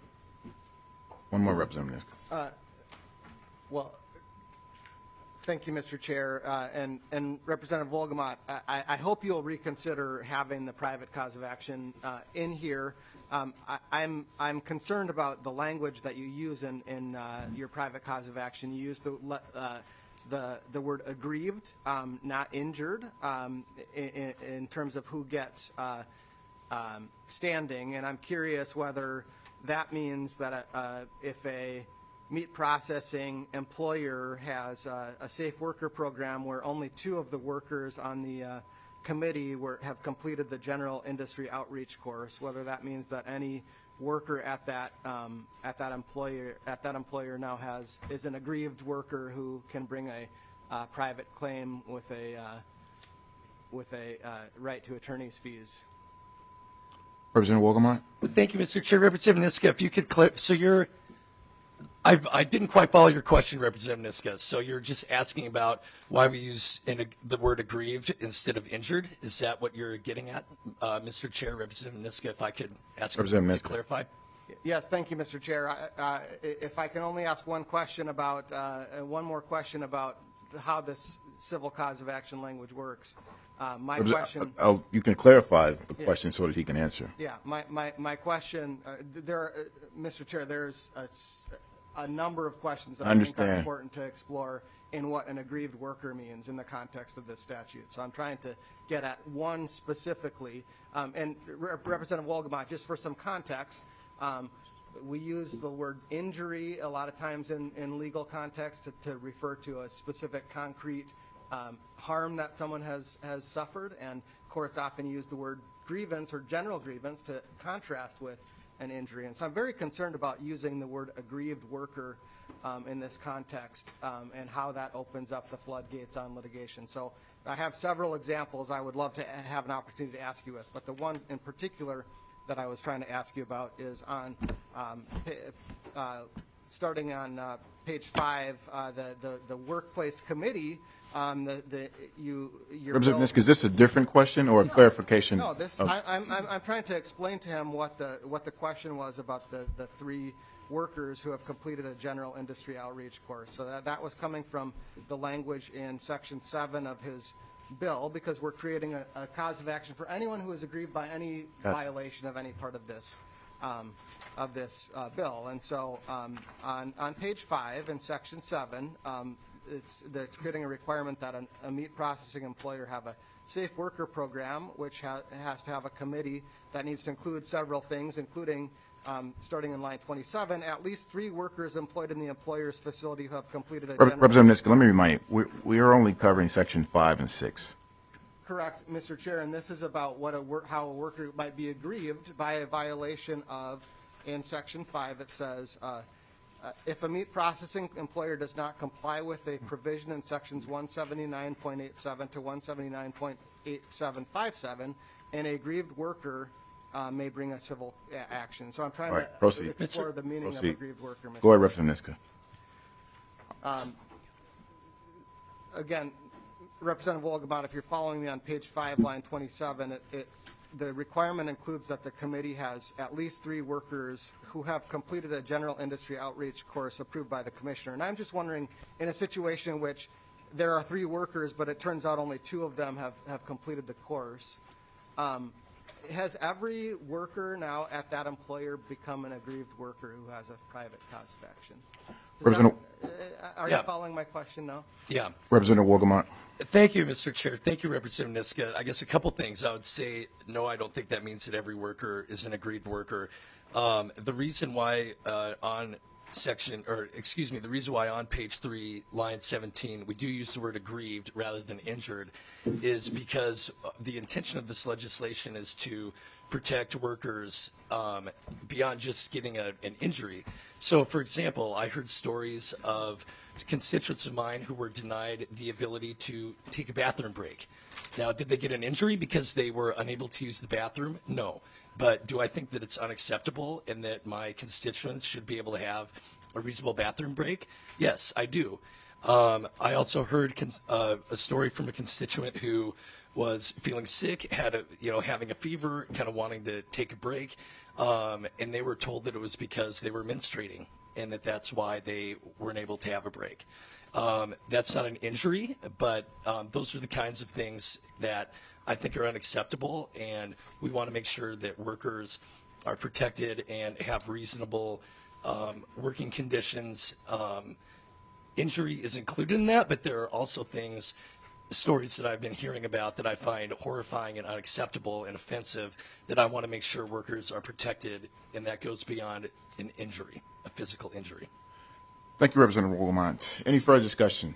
One more, Representative. Uh, well, thank you, Mister Chair. Uh, and, and Representative Wolgamott, I, I hope you'll reconsider having the private cause of action uh, in here. Um, I, I'm, I'm concerned about the language that you use in, in uh, your private cause of action. You use the uh, the the word aggrieved, um, not injured, um, in, in terms of who gets uh, um, standing. And I'm curious whether that means that uh, uh, if a meat processing employer has uh, a safe worker program where only two of the workers on the uh, committee were, have completed the general industry outreach course, whether that means that any worker at that um, at that employer at that employer now has is an aggrieved worker who can bring a uh, private claim with a uh, with a uh, right to attorney's fees. Representative Wolgamott. Thank you, Mister Chair. Representative Niska, if you could clip. So you're, I've, I didn't quite follow your question, Representative Niska. So you're just asking about why we use in a, the word aggrieved instead of injured. Is that what you're getting at, uh, Mister Chair, Representative Niska? If I could ask you to clarify. Yes, thank you, Mister Chair. I, uh, if I can only ask one question about uh, one more question about how this civil cause of action language works. Uh, my question. I'll, you can clarify the Yeah. question so that he can answer. Yeah, my, my, my question, uh, there, are, uh, Mister Chair, there's a, s- a number of questions that I I, think are understand. important to explore in what an aggrieved worker means in the context of this statute. So I'm trying to get at one specifically. Um, and Rep- Representative Wolgamott, just for some context, um, we use the word injury a lot of times in, in legal context to, to refer to a specific concrete um, harm that someone has, has suffered, and courts often use the word grievance or general grievance to contrast with an injury. And so I'm very concerned about using the word aggrieved worker um, in this context um, and how that opens up the floodgates on litigation. So I have several examples I would love to have an opportunity to ask you with, but the one in particular that I was trying to ask you about is on um, uh, starting on uh, page five, uh, the, the, the workplace committee. Um, the, the, you, your Representative Niska, is this a different question or a clarification? No, this, of- I, I'm, I'm, I'm trying to explain to him what the, what the question was about the, the three workers who have completed a general industry outreach course. So that, that was coming from the language in section seven of his bill, because we're creating a, a cause of action for anyone who is aggrieved by any Gotcha. violation of any part of this, um, of this uh, bill. And so um, on, on page five in section seven, um, it's, it's creating a requirement that an, a meat processing employer have a safe worker program, which ha has to have a committee that needs to include several things, including um, starting in line twenty-seven, at least three workers employed in the employer's facility who have completed a Rep- general- Representative Niska, let me remind you, we, we are only covering section five and six. Correct, Mister Chair, and this is about what a work, how a worker might be aggrieved by a violation of, in section five, it says, uh, uh, if a meat processing employer does not comply with a provision in sections one seventy-nine point eight seven to one seventy-nine point eight seven five seven, an aggrieved worker uh, may bring a civil a- action. So I'm trying All right, to proceed. explore the meaning Proceed. of aggrieved worker. Mister Go ahead, Representative Niska. Um, again, Representative Wolgamott, if you're following me on page five, line twenty-seven, it, it, the requirement includes that the committee has at least three workers who have completed a general industry outreach course approved by the commissioner. And I'm just wondering, in a situation in which there are three workers, but it turns out only two of them have, have completed the course, um, has every worker now at that employer become an aggrieved worker who has a private cause of action? Does Representative- that- uh, are Yeah. you following my question now? Yeah. Representative Wolgamott. Thank you, Mister Chair. Thank you, Representative Niska. I guess a couple things. I would say, no, I don't think that means that every worker is an aggrieved worker. Um, the reason why uh, on section, or excuse me, the reason why on page three, line seventeen, we do use the word aggrieved rather than injured is because the intention of this legislation is to protect workers um, beyond just getting a, an injury. So, for example, I heard stories of constituents of mine who were denied the ability to take a bathroom break. Now, did they get an injury because they were unable to use the bathroom? No. But do I think that it's unacceptable and that my constituents should be able to have a reasonable bathroom break? Yes, I do. Um, I also heard cons- uh, a story from a constituent who was feeling sick, had a, you know, having a fever, kind of wanting to take a break, um, and they were told that it was because they were menstruating and that that's why they weren't able to have a break. Um, that's not an injury, but um, those are the kinds of things that I think are unacceptable, and we want to make sure that workers are protected and have reasonable um, working conditions. Um, injury is included in that, but there are also things, stories that I've been hearing about that I find horrifying and unacceptable and offensive that I want to make sure workers are protected, and that goes beyond an injury, a physical injury. Thank you, Representative Wolgamott. Any further discussion?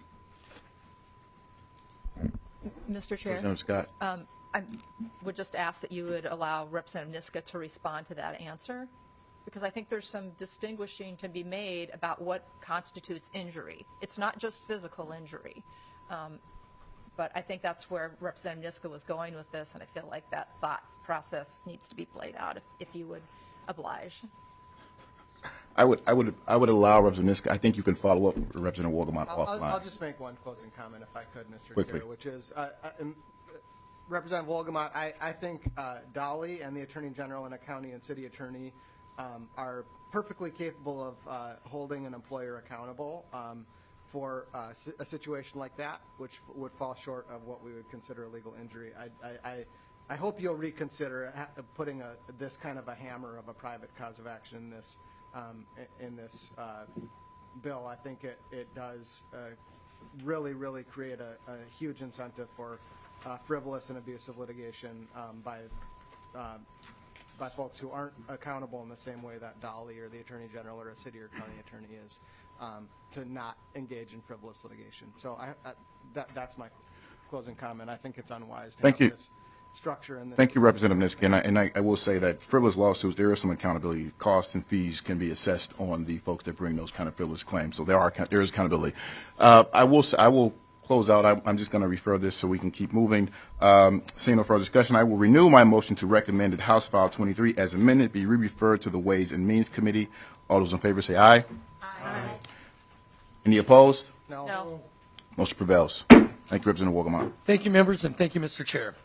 Mister Chair, Representative Scott. um, I would just ask that you would allow Representative Niska to respond to that answer, because I think there's some distinguishing to be made about what constitutes injury. It's not just physical injury, um, but I think that's where Representative Niska was going with this, and I feel like that thought process needs to be played out, if, if you would oblige. I would, I would, I would allow Representative Niska. I think you can follow up with Representative Wolgamott I'll, offline. I'll, I'll just make one closing comment, if I could, Mister Quickly. Chair, which is, uh, uh, um, uh, Representative Wolgamott, I, I think uh, Dolly and the Attorney General and a county and city attorney um, are perfectly capable of uh, holding an employer accountable um, for uh, a situation like that, which would fall short of what we would consider a legal injury. I, I, I, I hope you'll reconsider ha- putting a, this kind of a hammer of a private cause of action in this Um, in this uh, bill. I think it, it does uh, really, really create a, a huge incentive for uh, frivolous and abusive litigation um, by uh, by folks who aren't accountable in the same way that Dolly or the Attorney General or a city or county attorney is, um, to not engage in frivolous litigation. So I, I, that, that's my closing comment. I think it's unwise to Thank have you. this structure in this. Thank you, Representative Niska. And, I, and I, I will say that frivolous lawsuits, there is some accountability. Costs and fees can be assessed on the folks that bring those kind of frivolous claims. So there are there is accountability. Uh, I will I will close out. I, I'm just going to refer this so we can keep moving. Um, seeing no further discussion, I will renew my motion to recommend that House File twenty-three as amended be re-referred to the Ways and Means Committee. All those in favor say aye. Aye. Any opposed? No. No. Motion prevails. Thank you, Representative Wolgamott. Thank you, members, and thank you, Mister Chair.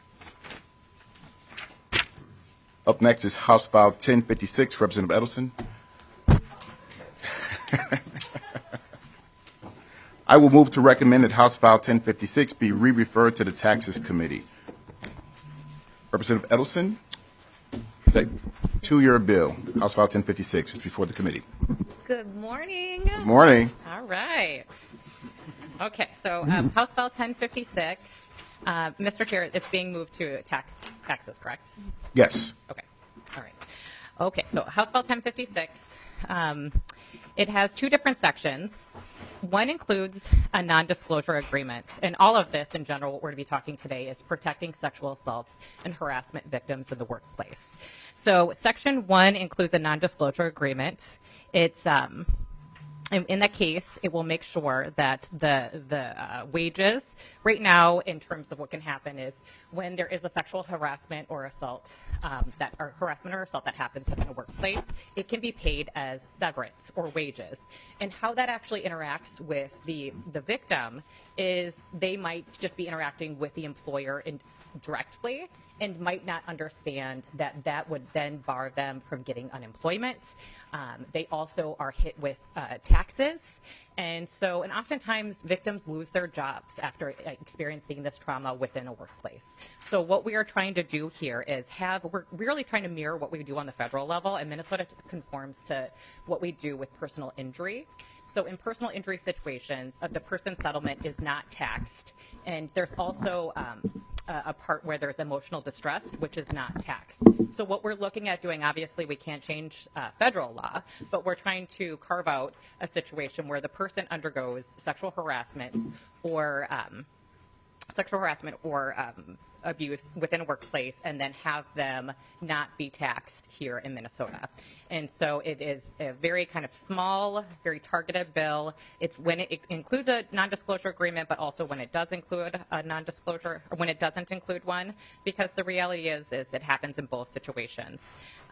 Up next is House File ten fifty-six, Representative Edelson. I will move to recommend that House File ten fifty-six be re-referred to the Taxes Committee. Representative Edelson, that two-year bill, House File ten fifty-six, is before the committee. Good morning. Good morning. All right. Okay, so um, House File ten fifty-six. Uh, Mister Chair, it's being moved to tax taxes, correct? Yes. Okay. All right. Okay, so House File ten fifty-six, um, it has two different sections. One includes a non-disclosure agreement, and all of this in general, what we're going to be talking today is protecting sexual assaults and harassment victims in the workplace. So section one includes a non-disclosure agreement. It's um, in, in that case, it will make sure that the the uh, wages, right now, in terms of what can happen is when there is a sexual harassment or assault, um, that or harassment or assault that happens within a workplace, it can be paid as severance or wages. And how that actually interacts with the the victim is they might just be interacting with the employer in, directly and might not understand that that would then bar them from getting unemployment. Um, they also are hit with uh, taxes. And so, and oftentimes victims lose their jobs after uh, experiencing this trauma within a workplace. So what we are trying to do here is have, we're really trying to mirror what we do on the federal level, and Minnesota conforms to what we do with personal injury. So in personal injury situations, uh, the person's settlement is not taxed. And there's also um, a, a part where there's emotional distress, which is not taxed. So what we're looking at doing, obviously we can't change uh, federal law, but we're trying to carve out a situation where the person undergoes sexual harassment or um, sexual harassment or um, abuse within a workplace and then have them not be taxed here in Minnesota. And so it is a very kind of small, very targeted bill. It's when it, it includes a non-disclosure agreement, but also when it does include a non-disclosure, or when it doesn't include one, because the reality is, is it happens in both situations.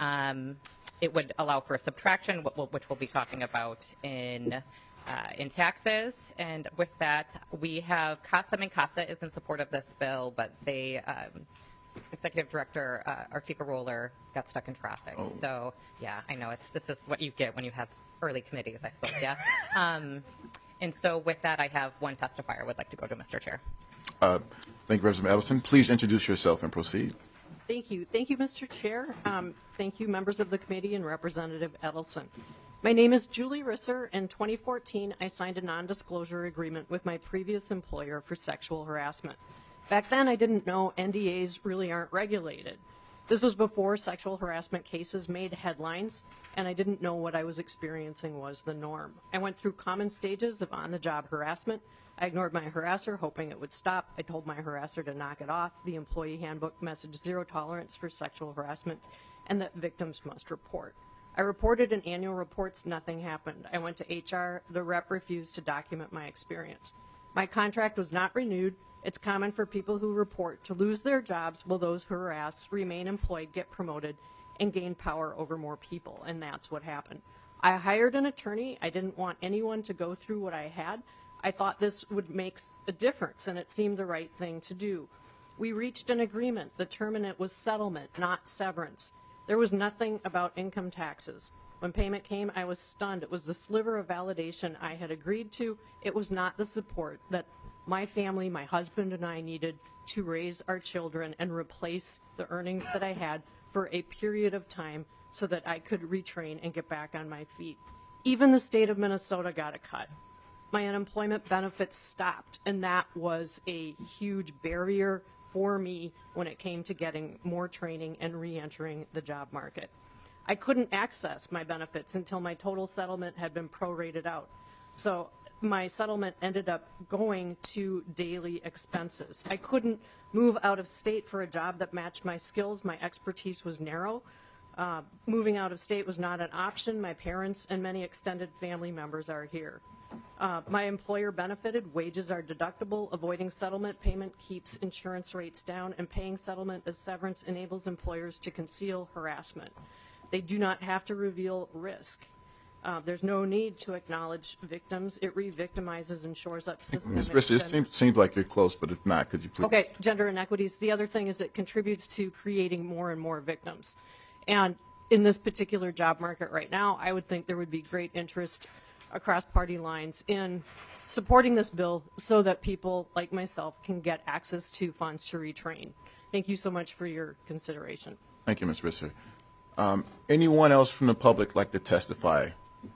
Um, it would allow for a subtraction, which we'll be talking about in Uh, in taxes, and with that, we have CASA, and CASA is in support of this bill, but they, um, Executive Director uh, Artika Roller got stuck in traffic. Oh. So, yeah, I know it's this is what you get when you have early committees, I suppose, yeah. Um, and so with that, I have one testifier I would like to go to, Mister Chair. Uh, thank you, Representative Edelson. Please introduce yourself and proceed. Thank you. Thank you, Mister Chair. Um, thank you, members of the committee and Representative Edelson. My name is Julie Risser. In twenty fourteen, I signed a non-disclosure agreement with my previous employer for sexual harassment. Back then, I didn't know N D As really aren't regulated. This was before sexual harassment cases made headlines, and I didn't know what I was experiencing was the norm. I went through common stages of on-the-job harassment. I ignored my harasser, hoping it would stop. I told my harasser to knock it off. The employee handbook messaged zero tolerance for sexual harassment and that victims must report. I reported in annual reports, nothing happened. I went to H R, the rep refused to document my experience. My contract was not renewed. It's common for people who report to lose their jobs while those who harass remain employed, get promoted, and gain power over more people, and that's what happened. I hired an attorney. I didn't want anyone to go through what I had. I thought this would make a difference, and it seemed the right thing to do. We reached an agreement. The term in it was settlement, not severance. There was nothing about income taxes. When payment came, I was stunned. It was the sliver of validation I had agreed to. It was not the support that my family, my husband, and I needed to raise our children and replace the earnings that I had for a period of time so that I could retrain and get back on my feet. Even the state of Minnesota got a cut. My unemployment benefits stopped, and that was a huge barrier for me when it came to getting more training and re-entering the job market. I couldn't access my benefits until my total settlement had been prorated out. So my settlement ended up going to daily expenses. I couldn't move out of state for a job that matched my skills. My expertise was narrow. Uh, moving out of state was not an option. My parents and many extended family members are here. Uh, my employer benefited. Wages are deductible. Avoiding settlement payment keeps insurance rates down, and paying settlement as severance enables employers to conceal harassment. They do not have to reveal risk. Uh, there's no need to acknowledge victims. It re-victimizes and shores up systemic. Miz Risser, it seems, seems like you're close, but if not, could you please? Okay, gender inequities. The other thing is it contributes to creating more and more victims. And in this particular job market right now, I would think there would be great interest across party lines in supporting this bill so that people like myself can get access to funds to retrain. Thank you so much for your consideration. Thank you, Miz Risser. Um, anyone else from the public like to testify?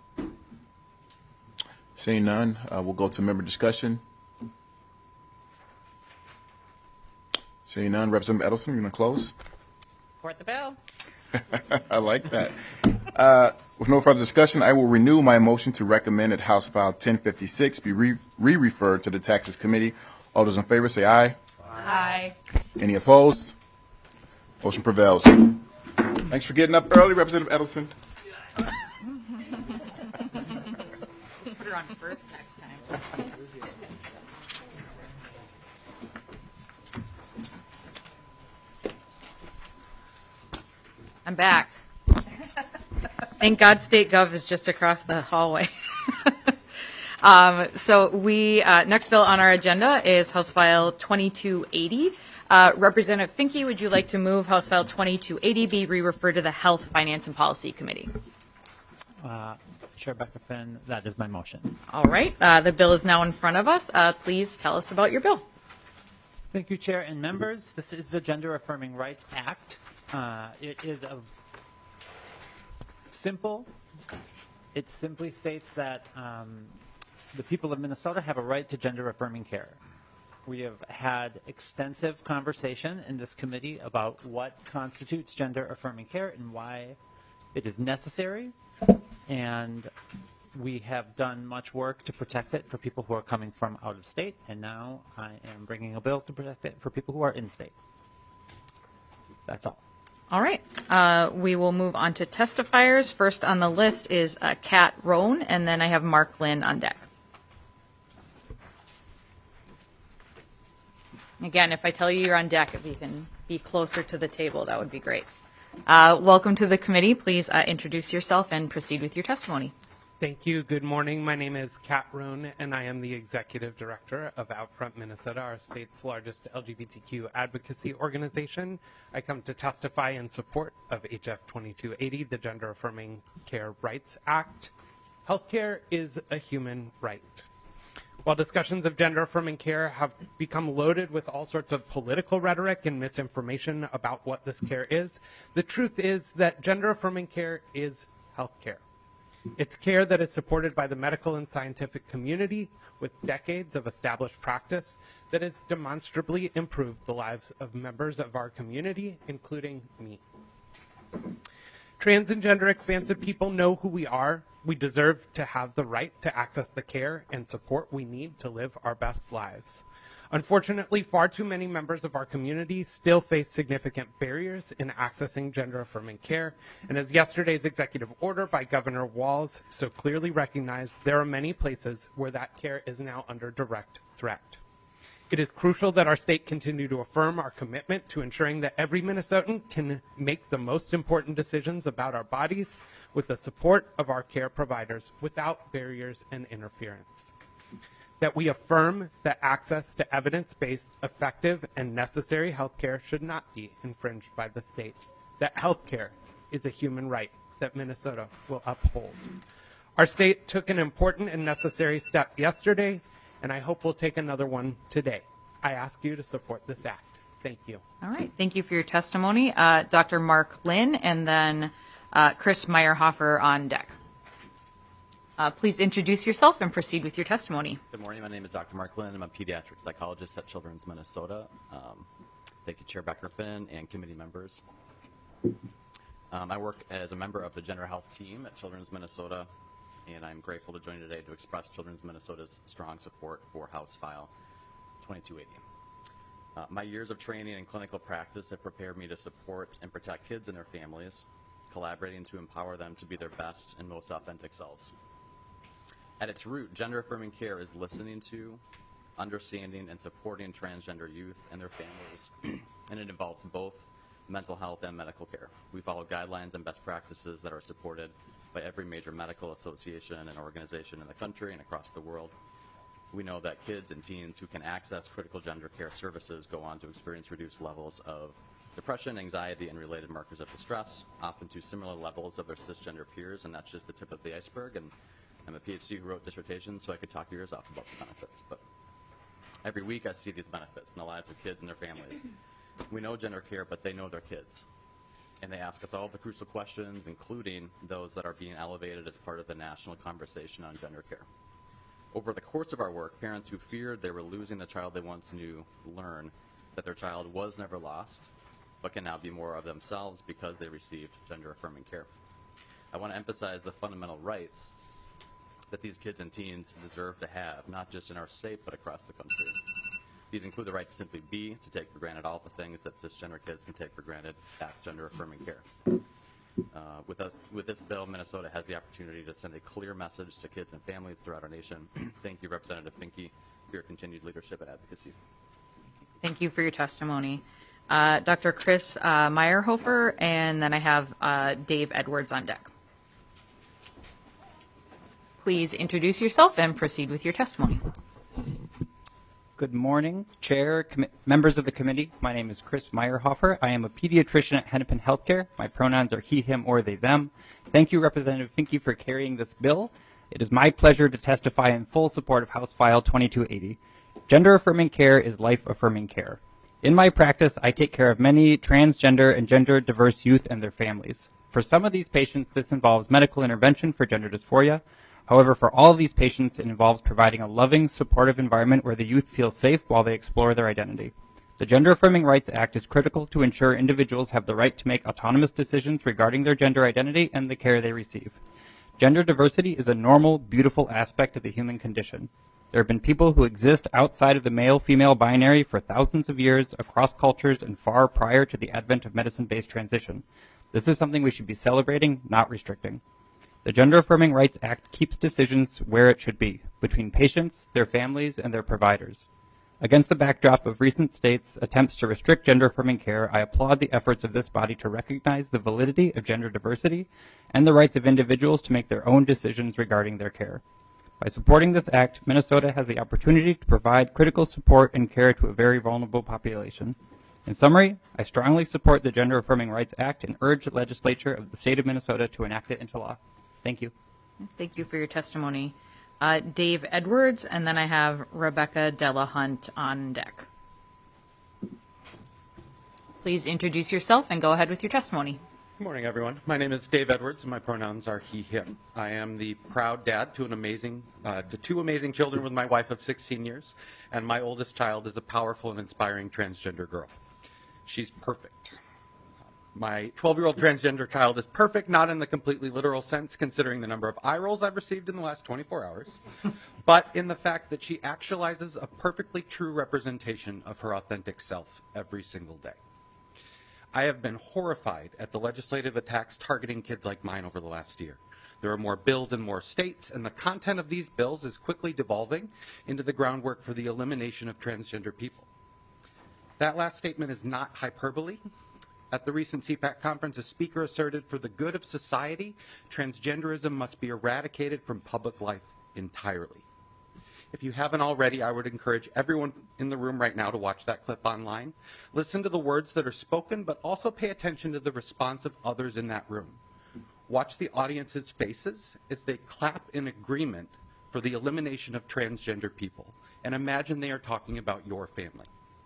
Seeing none, uh, we'll go to member discussion. Seeing none, Representative Edelson, you want to close? Support the bill. I like that. Uh, with no further discussion, I will renew my motion to recommend that House File ten fifty-six be re- re-referred to the Taxes Committee. All those in favor say aye. Aye. Any opposed? Motion prevails. Thanks for getting up early, Representative Edelson. Put her on first next time. I'm back. Thank God State Gov is just across the hallway. um, so we uh, next bill on our agenda is House File twenty-two eighty. Uh, Representative Finke, would you like to move House File twenty-two eighty be re-referred to the Health, Finance, and Policy Committee? Uh, Chair Becker Finn, that is my motion. All right. Uh, the bill is now in front of us. Uh, please tell us about your bill. Thank you, Chair and members. This is the Gender Affirming Rights Act. Uh, it is a simple. It simply states that um, the people of Minnesota have a right to gender affirming care. We have had extensive conversation in this committee about what constitutes gender-affirming care and why it is necessary. And we have done much work to protect it for people who are coming from out of state, and now I am bringing a bill to protect it for people who are in state. That's all. All right. Uh, we will move on to testifiers. First on the list is uh, Kat Roan, and then I have Mark Lynn on deck. Again, if I tell you you're on deck, if you can be closer to the table, that would be great. Uh, welcome to the committee. Please uh, introduce yourself and proceed with your testimony. Thank you. Good morning. My name is Kat Roan, and I am the Executive Director of Outfront Minnesota, our state's largest L G B T Q advocacy organization. I come to testify in support of H F twenty-two eighty, the Gender Affirming Care Rights Act. Healthcare is a human right. While discussions of gender-affirming care have become loaded with all sorts of political rhetoric and misinformation about what this care is, the truth is that gender-affirming care is healthcare. It's care that is supported by the medical and scientific community with decades of established practice that has demonstrably improved the lives of members of our community, including me. Trans and gender expansive people know who we are. We deserve to have the right to access the care and support we need to live our best lives. Unfortunately, far too many members of our community still face significant barriers in accessing gender-affirming care, and as yesterday's executive order by Governor Walz so clearly recognized, there are many places where that care is now under direct threat. It is crucial that our state continue to affirm our commitment to ensuring that every Minnesotan can make the most important decisions about our bodies with the support of our care providers without barriers and interference. That we affirm that access to evidence-based, effective, and necessary health care should not be infringed by the state. That health care is a human right that Minnesota will uphold. Our state took an important and necessary step yesterday, and I hope we'll take another one today. I ask you to support this act. Thank you. All right. Thank you for your testimony. Uh, Doctor Mark Lynn, and then uh, Chris Meyerhofer on deck. Uh, please introduce yourself and proceed with your testimony. Good morning. My name is Doctor Mark Lynn. I'm a pediatric psychologist at Children's Minnesota. Um, thank you, Chair Becker-Finn and committee members. Um, I work as a member of the gender health team at Children's Minnesota, and I'm grateful to join you today to express Children's Minnesota's strong support for House File twenty-two eighty. Uh, my years of training and clinical practice have prepared me to support and protect kids and their families, collaborating to empower them to be their best and most authentic selves. At its root, gender-affirming care is listening to, understanding, and supporting transgender youth and their families, and it involves both mental health and medical care. We follow guidelines and best practices that are supported by every major medical association and organization in the country and across the world. We know that kids and teens who can access critical gender care services go on to experience reduced levels of depression, anxiety, and related markers of distress, often to similar levels of their cisgender peers, and that's just the tip of the iceberg. And I'm a PhD who wrote dissertations, so I could talk your ears off about the benefits. But every week I see these benefits in the lives of kids and their families. We know gender care, but they know their kids. And they ask us all the crucial questions, including those that are being elevated as part of the national conversation on gender care. Over the course of our work, parents who feared they were losing the child they once knew learn that their child was never lost, but can now be more of themselves because they received gender-affirming care. I want to emphasize the fundamental rights that these kids and teens deserve to have, not just in our state, but across the country. These include the right to simply be, to take for granted all the things that cisgender kids can take for granted. That's gender-affirming care. Uh, with, a, with this bill, Minnesota has the opportunity to send a clear message to kids and families throughout our nation. Thank you, Representative Finke, for your continued leadership and advocacy. Thank you for your testimony. Uh, Doctor Chris uh, Meyerhofer, and then I have uh, Dave Edwards on deck. Please introduce yourself and proceed with your testimony. Good morning, Chair, com- members of the committee. My name is Chris Meyerhofer. I am a pediatrician at Hennepin Healthcare. My pronouns are he, him, or they, them. Thank you, Representative Finke, for carrying this bill. It is my pleasure to testify in full support of House File twenty-two eighty. Gender-affirming care is life-affirming care. In my practice, I take care of many transgender and gender-diverse youth and their families. For some of these patients, this involves medical intervention for gender dysphoria. However, for all of these patients, it involves providing a loving, supportive environment where the youth feel safe while they explore their identity. The Gender Affirming Rights Act is critical to ensure individuals have the right to make autonomous decisions regarding their gender identity and the care they receive. Gender diversity is a normal, beautiful aspect of the human condition. There have been people who exist outside of the male-female binary for thousands of years, across cultures, and far prior to the advent of medicine-based transition. This is something we should be celebrating, not restricting. The Gender Affirming Rights Act keeps decisions where it should be, between patients, their families, and their providers. Against the backdrop of recent states' attempts to restrict gender-affirming care, I applaud the efforts of this body to recognize the validity of gender diversity and the rights of individuals to make their own decisions regarding their care. By supporting this act, Minnesota has the opportunity to provide critical support and care to a very vulnerable population. In summary, I strongly support the Gender Affirming Rights Act and urge the legislature of the state of Minnesota to enact it into law. Thank you. Thank you for your testimony. Uh, Dave Edwards, and then I have Rebecca Delahunt on deck. Please introduce yourself and go ahead with your testimony. Good morning, everyone. My name is Dave Edwards, and my pronouns are he, him. I am the proud dad to an amazing, uh, to two amazing children with my wife of sixteen years, and my oldest child is a powerful and inspiring transgender girl. She's perfect. My twelve-year-old transgender child is perfect, not in the completely literal sense, considering the number of eye rolls I've received in the last twenty-four hours, but in the fact that she actualizes a perfectly true representation of her authentic self every single day. I have been horrified at the legislative attacks targeting kids like mine over the last year. There are more bills in more states, and the content of these bills is quickly devolving into the groundwork for the elimination of transgender people. That last statement is not hyperbole. At the recent C PAC conference, a speaker asserted, for the good of society, transgenderism must be eradicated from public life entirely. If you haven't already, I would encourage everyone in the room right now to watch that clip online. Listen to the words that are spoken, but also pay attention to the response of others in that room. Watch the audience's faces as they clap in agreement for the elimination of transgender people, and imagine they are talking about your family.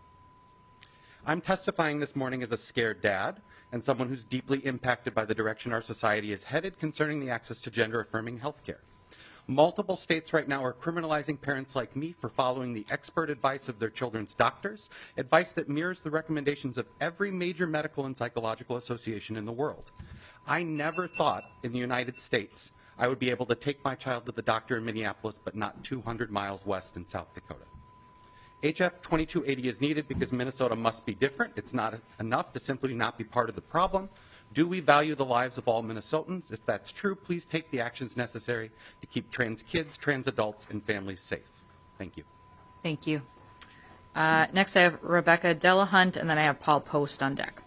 I'm testifying this morning as a scared dad and someone who's deeply impacted by the direction our society is headed concerning the access to gender-affirming health care. Multiple states right now are criminalizing parents like me for following the expert advice of their children's doctors, advice that mirrors the recommendations of every major medical and psychological association in the world. I never thought in the United States I would be able to take my child to the doctor in Minneapolis, but not two hundred miles west in South Dakota. H F twenty-two eighty is needed because Minnesota must be different. It's not enough to simply not be part of the problem. Do we value the lives of all Minnesotans? If that's true, please take the actions necessary to keep trans kids, trans adults, and families safe. Thank you. Thank you. Uh, next, I have Rebecca Delahunt, and then I have Paul Post on deck.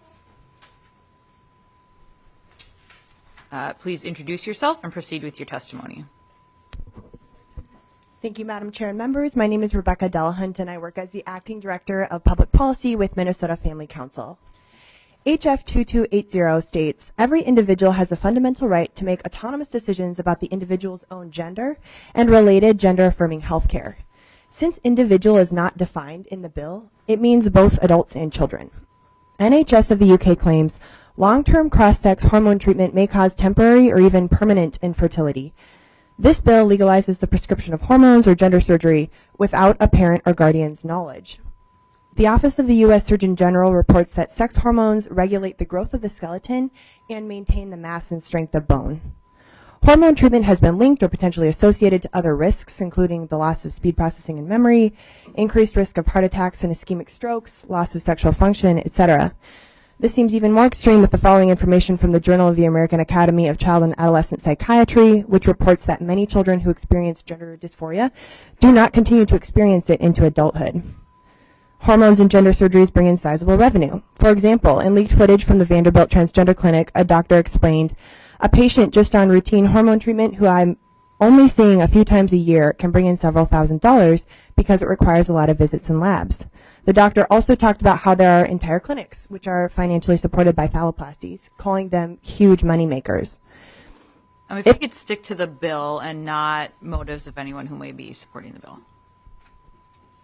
Uh, please introduce yourself and proceed with your testimony. Thank you, Madam Chair and members. My name is Rebecca Delahunt, and I work as the Acting Director of Public Policy with Minnesota Family Council. H F twenty-two eighty states, every individual has a fundamental right to make autonomous decisions about the individual's own gender and related gender-affirming health care. Since individual is not defined in the bill, it means both adults and children. N H S of the U K claims long-term cross-sex hormone treatment may cause temporary or even permanent infertility. This bill legalizes the prescription of hormones or gender surgery without a parent or guardian's knowledge. The Office of the U S Surgeon General reports that sex hormones regulate the growth of the skeleton and maintain the mass and strength of bone. Hormone treatment has been linked or potentially associated to other risks, including the loss of speed processing and memory, increased risk of heart attacks and ischemic strokes, loss of sexual function, et cetera. This seems even more extreme with the following information from the Journal of the American Academy of Child and Adolescent Psychiatry, which reports that many children who experience gender dysphoria do not continue to experience it into adulthood. Hormones and gender surgeries bring in sizable revenue. For example, in leaked footage from the Vanderbilt Transgender Clinic, a doctor explained, a patient just on routine hormone treatment who I'm only seeing a few times a year can bring in several thousand dollars because it requires a lot of visits and labs. The doctor also talked about how there are entire clinics which are financially supported by phalloplasties, calling them huge money makers. Um, if it, you could stick to the bill and not motives of anyone who may be supporting the bill.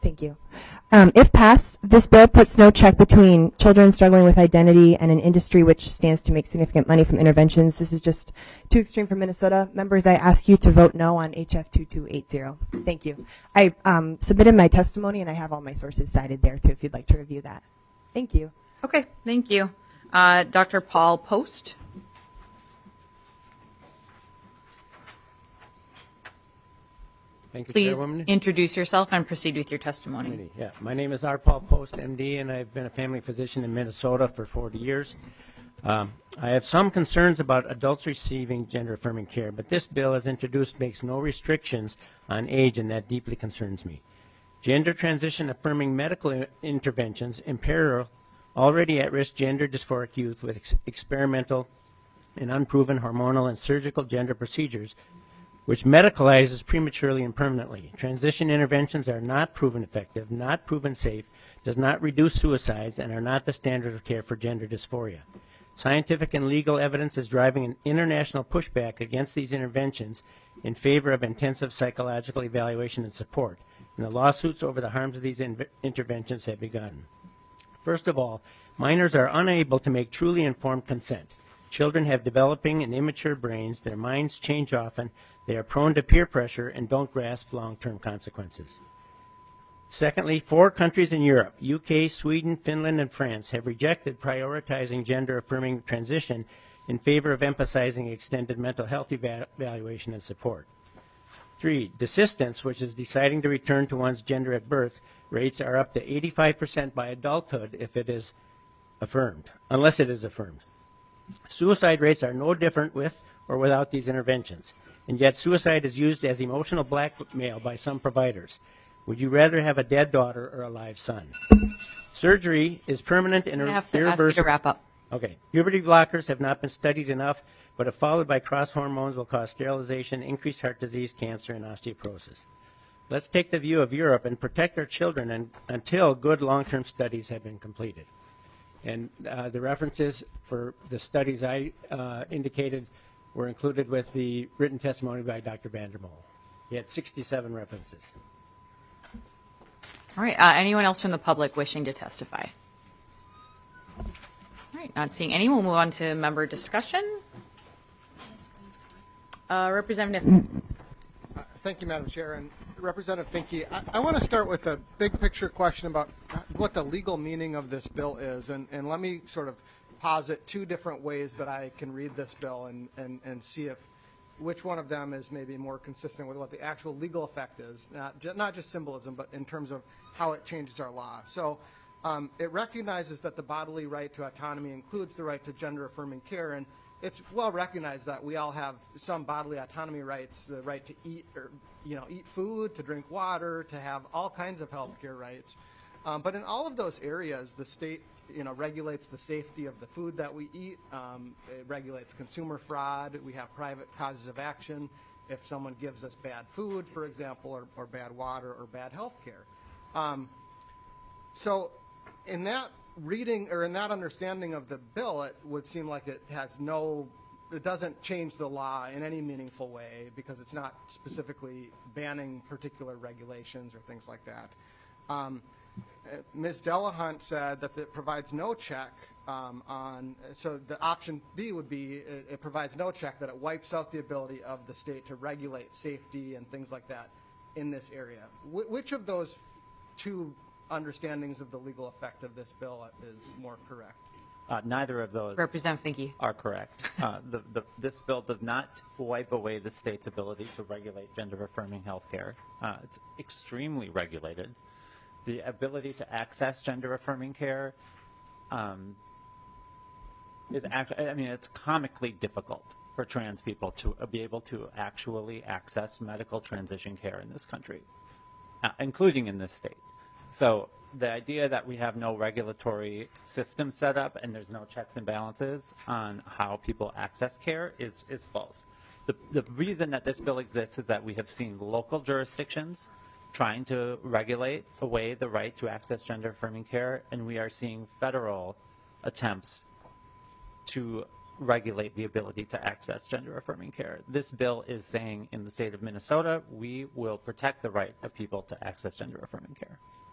Thank you. Um, if passed, this bill puts no check between children struggling with identity and an industry which stands to make significant money from interventions. This is just too extreme for Minnesota. Members, I ask you to vote no on H F two two eight zero. Thank you. I um, submitted my testimony, and I have all my sources cited there, too, if you'd like to review that. Thank you. Okay, thank you. Uh, Doctor Paul Post. Thank you, Please Chairwoman. introduce yourself and proceed with your testimony. Yeah, my name is R. Paul Post, M D, and I've been a family physician in Minnesota for forty years. Um, I have some concerns about adults receiving gender-affirming care, but this bill, as introduced, makes no restrictions on age, and that deeply concerns me. Gender transition-affirming medical i- interventions imperil already at-risk gender dysphoric youth with ex- experimental and unproven hormonal and surgical gender procedures which medicalizes prematurely and permanently. Transition interventions are not proven effective, not proven safe, does not reduce suicides, and are not the standard of care for gender dysphoria. Scientific and legal evidence is driving an international pushback against these interventions in favor of intensive psychological evaluation and support, and the lawsuits over the harms of these in- interventions have begun. First of all, minors are unable to make truly informed consent. Children have developing and immature brains, their minds change often, they are prone to peer pressure and don't grasp long-term consequences. Secondly, four countries in Europe, U K, Sweden, Finland, and France, have rejected prioritizing gender-affirming transition in favor of emphasizing extended mental health eva- evaluation and support. Three, desistance, which is deciding to return to one's gender at birth, rates are up to eighty-five percent by adulthood if it is affirmed, unless it is affirmed. Suicide rates are no different with or without these interventions, and yet suicide is used as emotional blackmail by some providers. Would you rather have a dead daughter or a live son? Surgery is permanent and I have to ask you irreversible. to wrap up. Okay. Puberty blockers have not been studied enough, but if followed by cross hormones will cause sterilization, increased heart disease, cancer, and osteoporosis. Let's take the view of Europe and protect our children and, until good long-term studies have been completed. And uh, the references for the studies I uh, indicated were included with the written testimony by Doctor Vandermoel. He had sixty-seven references. All right, uh, anyone else from the public wishing to testify? All right, not seeing any, we'll move on to member discussion. Uh, Representative Nissen. Uh, Thank you, Madam Chair. And Representative Finke, I, I want to start with a big picture question about what the legal meaning of this bill is. And, and let me sort of posit two different ways that I can read this bill and, and, and see if which one of them is maybe more consistent with what the actual legal effect is, not, ju- not just symbolism, but in terms of how it changes our law. So um, it recognizes that the bodily right to autonomy includes the right to gender-affirming care, and it's well recognized that we all have some bodily autonomy rights, the right to eat, or you know, eat food, to drink water, to have all kinds of health care rights. Um, but in all of those areas, the state, you know, regulates the safety of the food that we eat. Um, it regulates consumer fraud. We have private causes of action if someone gives us bad food, for example, or, or bad water or bad health care. Um, so in that reading or in that understanding of the bill, it would seem like it has no, it doesn't change the law in any meaningful way because it's not specifically banning particular regulations or things like that. Um, Miz Delahunt said that it provides no check um, on, so the option B would be it, it provides no check that it wipes out the ability of the state to regulate safety and things like that in this area. Wh- which of those two understandings of the legal effect of this bill is more correct? Uh, neither of those Representative Finke. are correct. Uh, the, the, this bill does not wipe away the state's ability to regulate gender-affirming health care. Uh, it's extremely regulated. The ability to access gender-affirming care um, is actually, I mean, it's comically difficult for trans people to uh, be able to actually access medical transition care in this country, uh, including in this state. So the idea that we have no regulatory system set up and there's no checks and balances on how people access care is, is false. The, the reason that this bill exists is that we have seen local jurisdictions trying to regulate away the right to access gender-affirming care, and we are seeing federal attempts to regulate the ability to access gender-affirming care. This bill is saying in the state of Minnesota, we will protect the right of people to access gender-affirming care.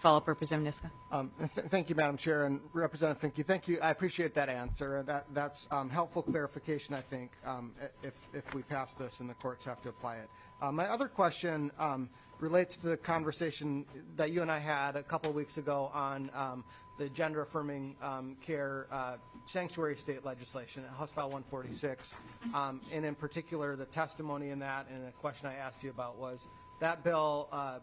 Follow-up, Representative Niska. Um, th- thank you, Madam Chair, and Representative Finke. Thank you. I appreciate that answer. That that's um, helpful clarification, I think, um, if if we pass this and the courts have to apply it. Uh, my other question um, relates to the conversation that you and I had a couple of weeks ago on um, the gender-affirming um, care uh, sanctuary state legislation, House File one forty-six, um, and in particular the testimony in that, and a question I asked you about was that bill uh,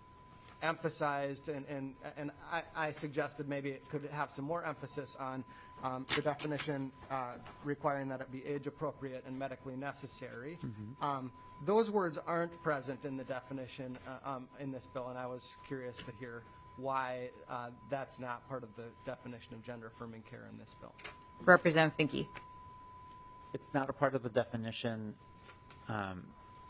emphasized, and, and, and I, I suggested maybe it could have some more emphasis on um, the definition uh, requiring that it be age-appropriate and medically necessary. Mm-hmm. Um, those words aren't present in the definition uh, um, in this bill, and I was curious to hear why uh, that's not part of the definition of gender-affirming care in this bill. Representative Finke. It's not a part of the definition. Um,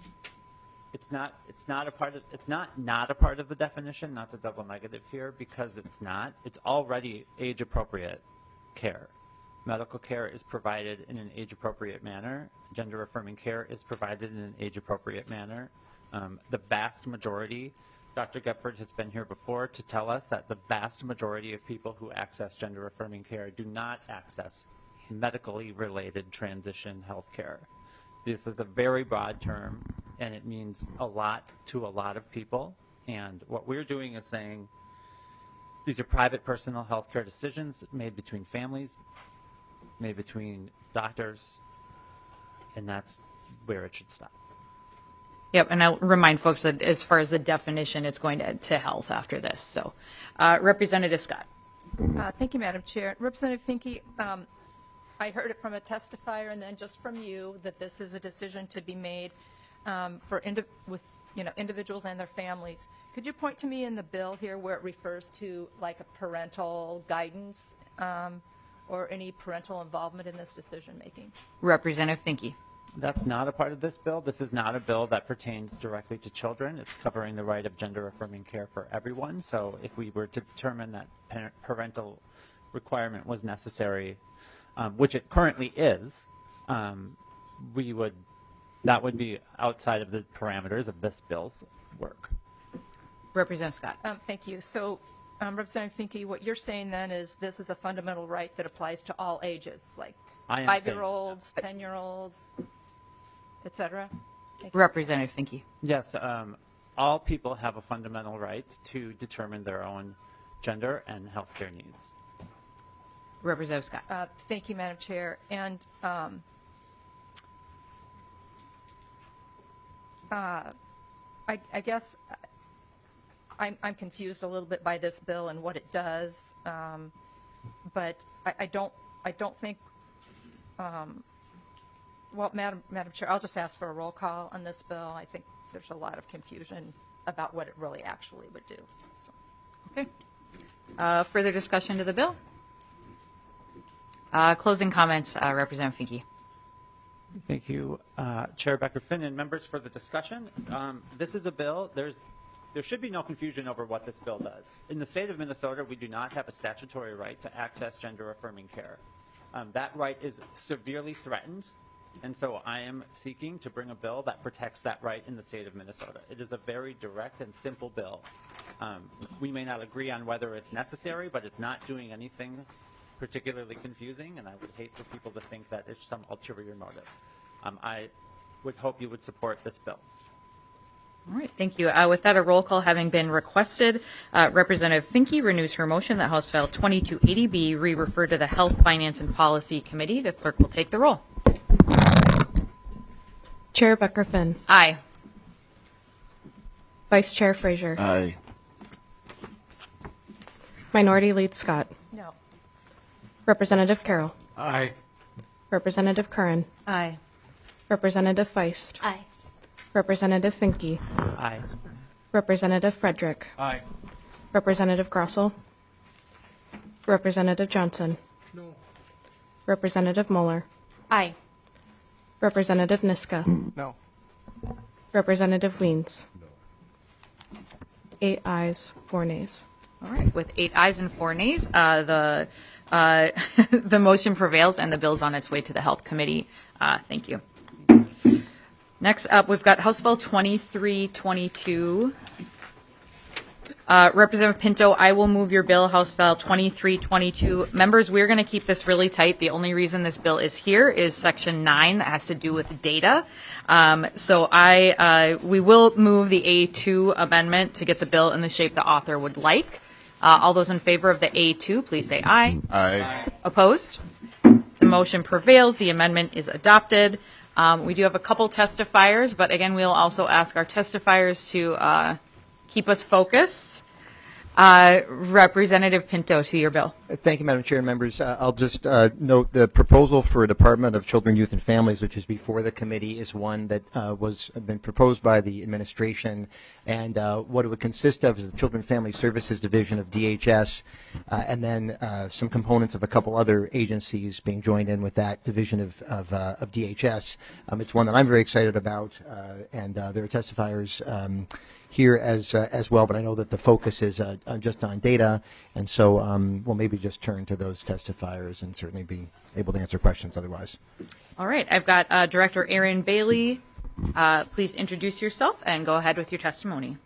It's not, it's not a part of, it's not not a part of the definition, not the double negative here, because it's not. It's already age-appropriate care. Medical care is provided in an age-appropriate manner. Gender-affirming care is provided in an age-appropriate manner. Um, the vast majority, Doctor Gephardt has been here before to tell us that the vast majority of people who access gender-affirming care do not access medically related transition health care. This is a very broad term, and it means a lot to a lot of people. And what we're doing is saying these are private personal health care decisions made between families, made between doctors, and that's where it should stop. Yep, and I'll remind folks that as far as the definition, it's going to, to health after this. So, uh, Representative Scott. Uh, thank you, Madam Chair. Representative Finke, um, I heard it from a testifier and then just from you that this is a decision to be made um, for indi- with you know individuals and their families. Could you point to me in the bill here where it refers to like a parental guidance um, or any parental involvement in this decision making? Representative Finke. That's not a part of this bill. This is not a bill that pertains directly to children. It's covering the right of gender-affirming care for everyone. So if we were to determine that parental requirement was necessary, Um, which it currently is, um, we would, that would be outside of the parameters of this bill's work. Representative Scott. Um, thank you. So, um, Representative Finke, what you're saying then is this is a fundamental right that applies to all ages, like I am five-year-olds, ten-year-olds, et cetera? Representative Finke. Yes, um, all people have a fundamental right to determine their own gender and health care needs. Representative Scott. Uh, thank you, Madam Chair. And um, uh, I, I guess I'm, I'm confused a little bit by this bill and what it does, um, but I, I don't I don't think. Um, well, Madam Madam Chair, I'll just ask for a roll call on this bill. I think there's a lot of confusion about what it really actually would do. So. Okay. Uh, further discussion to the bill? Uh, closing comments, uh, Representative Finke. Thank you, uh, Chair Becker-Finn and members for the discussion. Um, this is a bill. There's, there should be no confusion over what this bill does. In the state of Minnesota, we do not have a statutory right to access gender-affirming care. Um, that right is severely threatened, and so I am seeking to bring a bill that protects that right in the state of Minnesota. It is a very direct and simple bill. Um, we may not agree on whether it's necessary, but it's not doing anything particularly confusing, and I would hate for people to think that there's some ulterior motives. Um, I would hope you would support this bill. All right, thank you. Uh, with that, a roll call having been requested, uh, Representative Finke renews her motion that House File twenty-two eighty be re-referred to the Health, Finance, and Policy Committee. The clerk will take the roll. Chair Becker-Finn. Aye. Vice Chair Frazier. Aye. Minority Lead Scott. No. Representative Carroll. Aye. Representative Curran. Aye. Representative Feist. Aye. Representative Finke. Aye. Representative Frederick. Aye. Representative Grossel. Representative Johnson. No. Representative Mueller. Aye. Representative Niska. No. Representative Weens. No. Eight ayes, four nays. All right, with eight ayes and four nays, uh, the uh, the motion prevails and the bill is on its way to the Health Committee. Uh, thank you. Next up, we've got House Bill twenty-three twenty-two. Uh, Representative Pinto, I will move your bill, House File twenty-three twenty-two. Members, we're going to keep this really tight. The only reason this bill is here is Section nine that has to do with data. Um, so I, uh, we will move the A two amendment to get the bill in the shape the author would like. Uh, all those in favor of the A two, please say aye. Aye. Opposed? The motion prevails. The amendment is adopted. Um, we do have a couple testifiers, but again, we'll also ask our testifiers to uh, keep us focused. Uh, Representative Pinto, to your bill. Thank you, Madam Chair and members. Uh, I'll just uh, note the proposal for a Department of Children, Youth, and Families, which is before the committee, is one that uh, was been proposed by the administration, and uh, what it would consist of is the Children and Family Services Division of D H S, uh, and then uh, some components of a couple other agencies being joined in with that division of of, uh, of D H S. Um, it's one that I'm very excited about, uh, and uh, there are testifiers Um, here as uh, as well, but I know that the focus is uh, uh, just on data, and so um, we'll maybe just turn to those testifiers and certainly be able to answer questions otherwise. All right, I've got uh, Director Erin Bailey. Uh, please introduce yourself and go ahead with your testimony.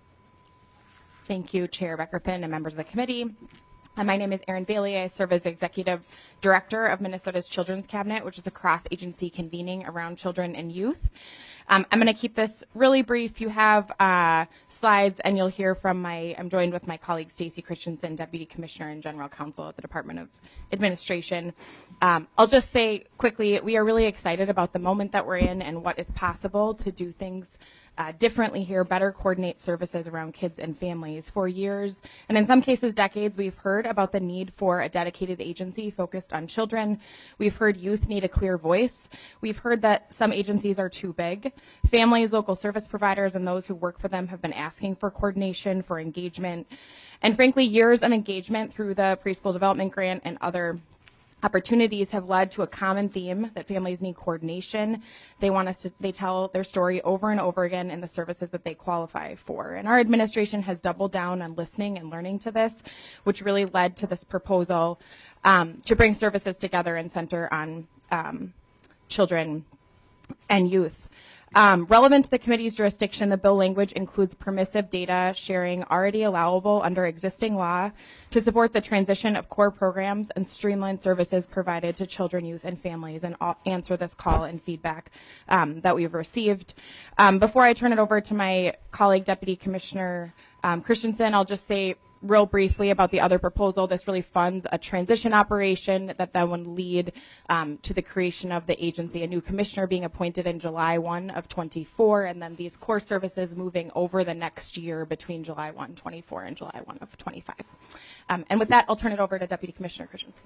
Thank you, Chair Becker-Finn and members of the committee. Uh, my name is Erin Bailey. I serve as Executive Director of Minnesota's Children's Cabinet, which is a cross-agency convening around children and youth. Um, I'm going to keep this really brief. You have uh, slides, and you'll hear from my, I'm joined with my colleague Stacy Christensen, Deputy Commissioner and General Counsel at the Department of Administration. Um, I'll just say quickly, we are really excited about the moment that we're in and what is possible to do things Uh, differently here, better coordinate services around kids and families. For years, and in some cases decades, we've heard about the need for a dedicated agency focused on children. We've heard youth need a clear voice. We've heard that some agencies are too big. Families, local service providers, and those who work for them have been asking for coordination, for engagement, and frankly, years of engagement through the Preschool Development Grant and other opportunities have led to a common theme that families need coordination. They want us to, they tell their story over and over again in the services that they qualify for. And our administration has doubled down on listening and learning to this, which really led to this proposal um, to bring services together and center on um, children and youth. Um, relevant to the committee's jurisdiction, the bill language includes permissive data sharing already allowable under existing law to support the transition of core programs and streamline services provided to children, youth, and families, and I'll answer this call and feedback um, that we've received. Um, before I turn it over to my colleague, Deputy Commissioner um, Christensen, I'll just say real briefly about the other proposal. This really funds a transition operation that then would lead um, to the creation of the agency, a new commissioner being appointed in July first of twenty-four, and then these core services moving over the next year between July first, twenty-four and July first of twenty-five. Um, and with that, I'll turn it over to Deputy Commissioner Christensen.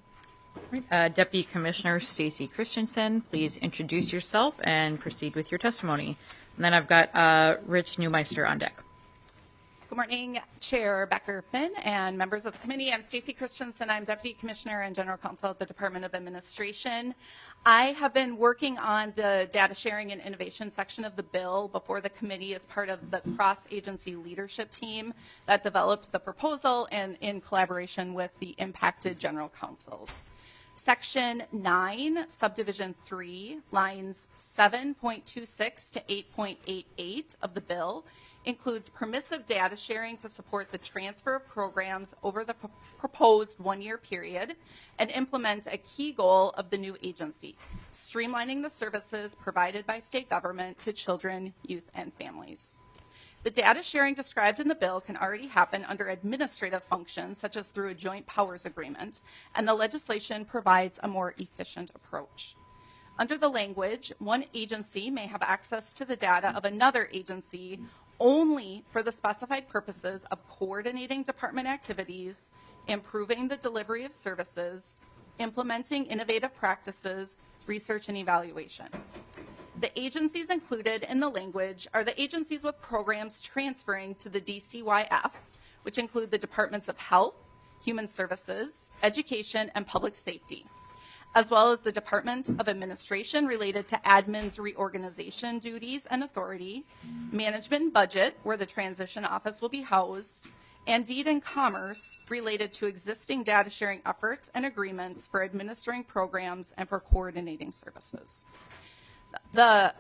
Uh, Deputy Commissioner Stacy Christensen, please introduce yourself and proceed with your testimony. And then I've got uh, Rich Neumeister on deck. Good morning, Chair Becker-Finn and members of the committee. I'm Stacy Christensen. I'm Deputy Commissioner and General Counsel at the Department of Administration. I have been working on the data sharing and innovation section of the bill before the committee as part of the cross-agency leadership team that developed the proposal and in collaboration with the impacted general counsels. Section nine, subdivision three, lines seven point two six to eight point eight eight of the bill includes permissive data sharing to support the transfer of programs over the p- proposed one-year period and implement a key goal of the new agency, streamlining the services provided by state government to children, youth, and families. The data sharing described in the bill can already happen under administrative functions, such as through a joint powers agreement, and the legislation provides a more efficient approach. Under the language, one agency may have access to the data of another agency only for the specified purposes of coordinating department activities, improving the delivery of services, implementing innovative practices, research, and evaluation. The agencies included in the language are the agencies with programs transferring to the D C Y F, which include the Departments of Health, Human Services, Education, and Public Safety, as well as the Department of Administration related to admin's reorganization duties and authority, management and budget, where the transition office will be housed, and deed and commerce related to existing data sharing efforts and agreements for administering programs and for coordinating services. The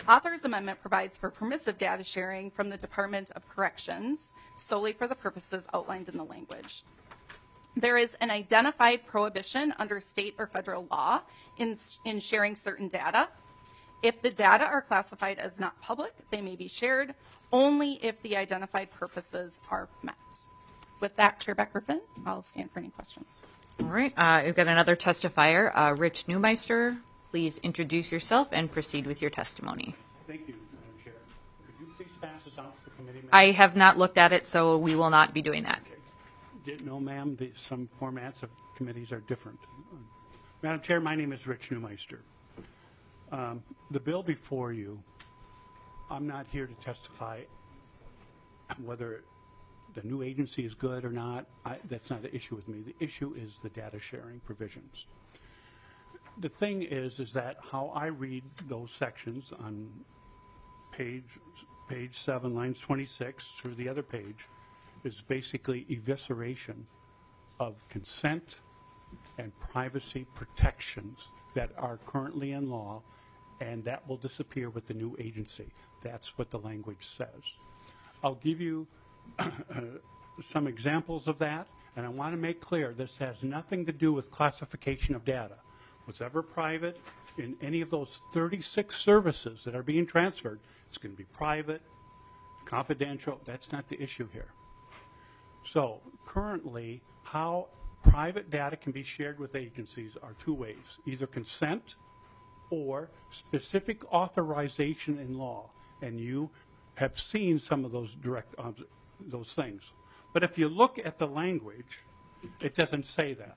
Author's amendment provides for permissive data sharing from the Department of Corrections solely for the purposes outlined in the language. There is an identified prohibition under state or federal law in, in sharing certain data. If the data are classified as not public, they may be shared only if the identified purposes are met. With that, Chair Becker-Finn, I'll stand for any questions. All right, uh, we've got another testifier, uh, Rich Newmeister. Please introduce yourself and proceed with your testimony. Thank you, Madam Chair. Could you please pass this out to the committee members? I have not looked at it, so we will not be doing that. Didn't know, ma'am, the, some formats of committees are different. Madam Chair, my name is Rich Newmeister. Um, the bill before you, I'm not here to testify whether the new agency is good or not. I, that's not the issue with me. The issue is the data sharing provisions. The thing is, is that how I read those sections on page, page seven, lines twenty-six through the other page is basically evisceration of consent and privacy protections that are currently in law, and that will disappear with the new agency. That's what the language says. I'll give you uh, some examples of that, and I want to make clear this has nothing to do with classification of data. What's ever private in any of those thirty-six services that are being transferred, it's going to be private, confidential. That's not the issue here. So currently, how private data can be shared with agencies are two ways, either consent or specific authorization in law. And you have seen some of those direct uh, those things. But if you look at the language, it doesn't say that.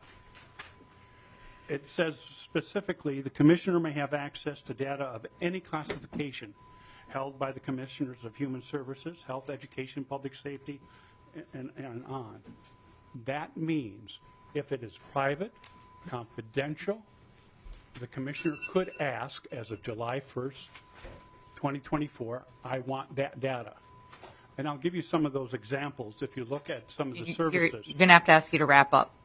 It says specifically the commissioner may have access to data of any classification held by the commissioners of human services, health, education, public safety, and, and on. That means if it is private, confidential, the commissioner could ask as of July first, twenty twenty-four, I want that data. And I'll give you some of those examples if you look at some of the services. You're going to have to ask you to wrap up.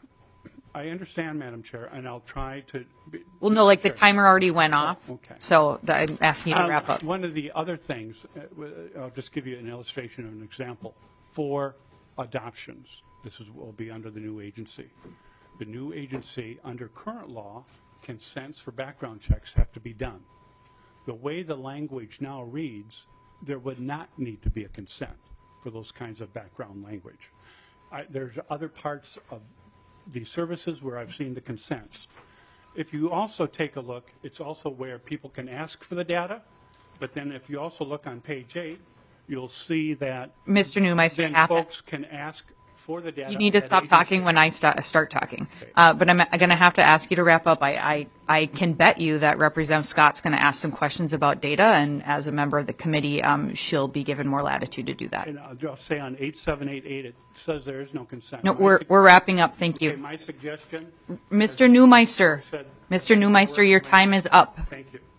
I understand, Madam Chair, and I'll try to be, Well, no, like sure. the timer already went off, Oh, okay. so th- I'm asking you to Um, wrap up. One of the other things, uh, w- I'll just give you an illustration of an example. For adoptions, this is, will be under the new agency. The new agency, under current law, consents for background checks have to be done. The way the language now reads, there would not need to be a consent for those kinds of background language. I, there's other parts of the services where I've seen the consents. If you also take a look, it's also where people can ask for the data, but then if you also look on page eight, you'll see that Mister Newmeister, then have to- folks can ask for the data. You need to at stop agency. talking when I sta- start talking. Uh, but I'm going to have to ask you to wrap up. I, I, I can bet you that Representative Scott's going to ask some questions about data, and as a member of the committee, um, she'll be given more latitude to do that. And I'll just say on eight seven eight eight, it says there is no consent. No, My we're, sug- we're wrapping up. Thank Okay, you. my suggestion, Mister Newmeister, said- Mister Newmeister, your time is up. thank you.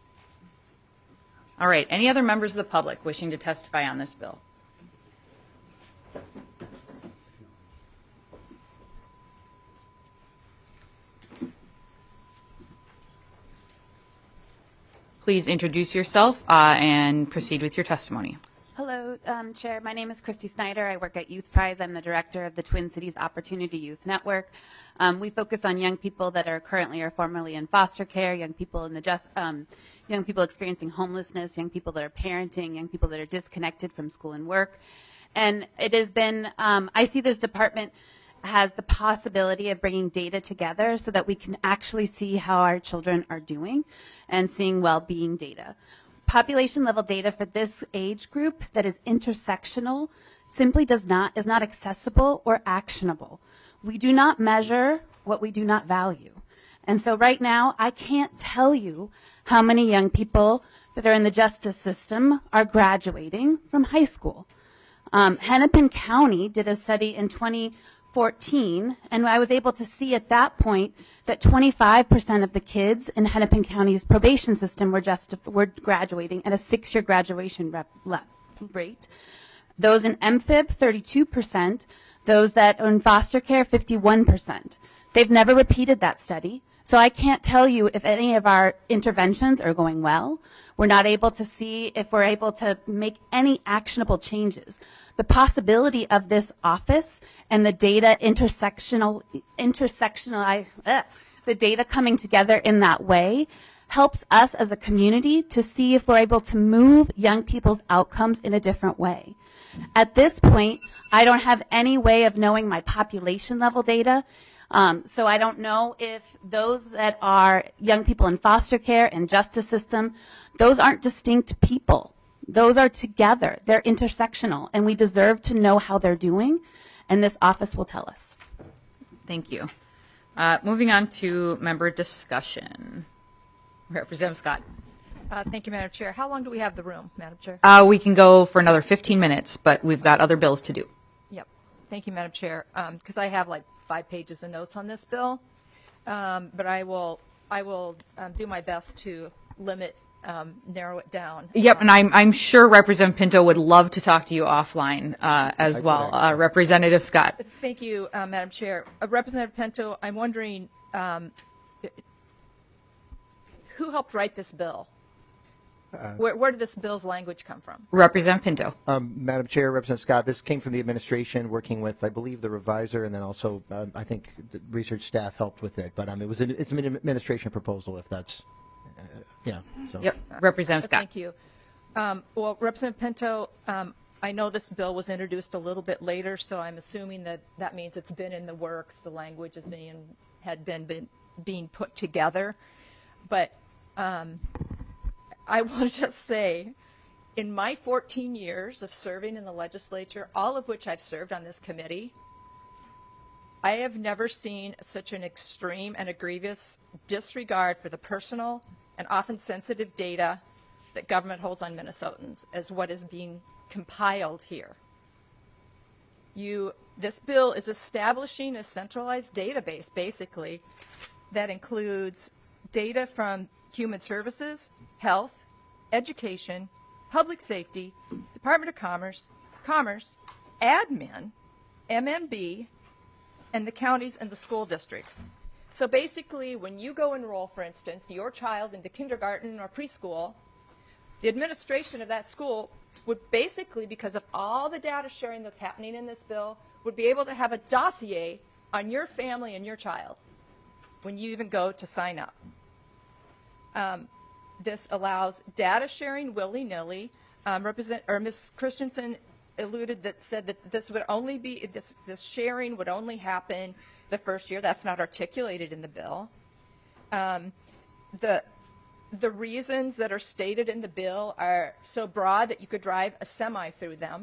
All right. Any other members of the public wishing to testify on this bill? Please introduce yourself uh, and proceed with your testimony. Hello, um, Chair. My name is Christy Snyder. I work at Youth Prize. I'm the director of the Twin Cities Opportunity Youth Network. Um, we focus on young people that are currently or formerly in foster care, young people in the just, um, young people experiencing homelessness, young people that are parenting, young people that are disconnected from school and work. And it has been, um, I see this department has the possibility of bringing data together so that we can actually see how our children are doing and seeing well-being data. Population level data for this age group that is intersectional simply does not, is not accessible or actionable. We do not measure what we do not value. And so right now, I can't tell you how many young people that are in the justice system are graduating from high school. Um, Hennepin County did a study in twenty fourteen, and I was able to see at that point that twenty-five percent of the kids in Hennepin County's probation system were just were graduating at a six-year graduation rep, le, rate. Those in M F I B, thirty-two percent. Those that are in foster care, fifty-one percent. They've never repeated that study, So I can't tell you if any of our interventions are going well. We're not able to see if we're able to make any actionable changes. The possibility of this office and the data intersectional, intersectional, I, uh, the data coming together in that way helps us as a community to see if we're able to move young people's outcomes in a different way. At this point, I don't have any way of knowing my population level data. Um, so I don't know if those that are young people in foster care and justice system, those aren't distinct people. Those are together. They're intersectional, and we deserve to know how they're doing, and this office will tell us. Thank you. Uh, moving on to member discussion. Representative Scott. Uh, thank you, Madam Chair. How long do we have the room, Madam Chair? Uh, we can go for another fifteen minutes, but we've got other bills to do. Yep. Thank you, Madam Chair. Because um, I have like five pages of notes on this bill, um, but I will I will um, do my best to limit, um, narrow it down. Yep, um, and I'm I'm sure Representative Pinto would love to talk to you offline uh, as I well. could, Uh, Representative Scott. Thank you, uh, Madam Chair. Uh, Representative Pinto, I'm wondering um, who helped write this bill? Uh, Where, where did this bill's language come from? Representative Pinto. Um, Madam Chair, Representative Scott, this came from the administration working with, I believe, the reviser, and then also, um, I think, the research staff helped with it. But um, it was an, it's an administration proposal, if that's, uh, yeah. So. Yep, Representative Scott. Thank you. Um, well, Representative Pinto, um, I know this bill was introduced a little bit later, so I'm assuming that that means it's been in the works. The language is being had been, been being put together, but. Um, I will just say, in my fourteen years of serving in the legislature, all of which I've served on this committee, I have never seen such an extreme and a grievous disregard for the personal and often sensitive data that government holds on Minnesotans as what is being compiled here. You, this bill is establishing a centralized database, basically, that includes data from Human Services, Health, Education, Public Safety, Department of Commerce, Commerce, Admin, M M B, and the counties and the school districts. So basically, when you go enroll, for instance, your child into kindergarten or preschool, the administration of that school would basically, because of all the data sharing that's happening in this bill, would be able to have a dossier on your family and your child when you even go to sign up. Um, this allows data sharing willy-nilly. Um, represent, or Miz Christensen alluded that said that this would only be this this sharing would only happen the first year. That's not articulated in the bill. Um, the the reasons that are stated in the bill are so broad that you could drive a semi through them.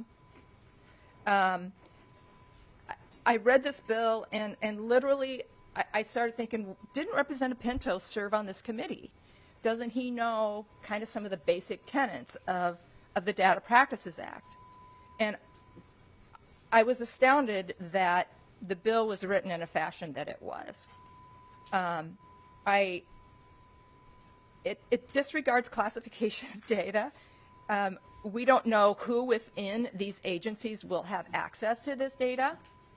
Um, I, I read this bill and and literally I, I started thinking, didn't Representative Pinto serve on this committee? Doesn't he know kind of some of the basic tenets of, of the Data Practices Act? And I was astounded that the bill was written in a fashion that it was. Um, I, it, it disregards classification of data. Um, we don't know who within these agencies will have access to this data.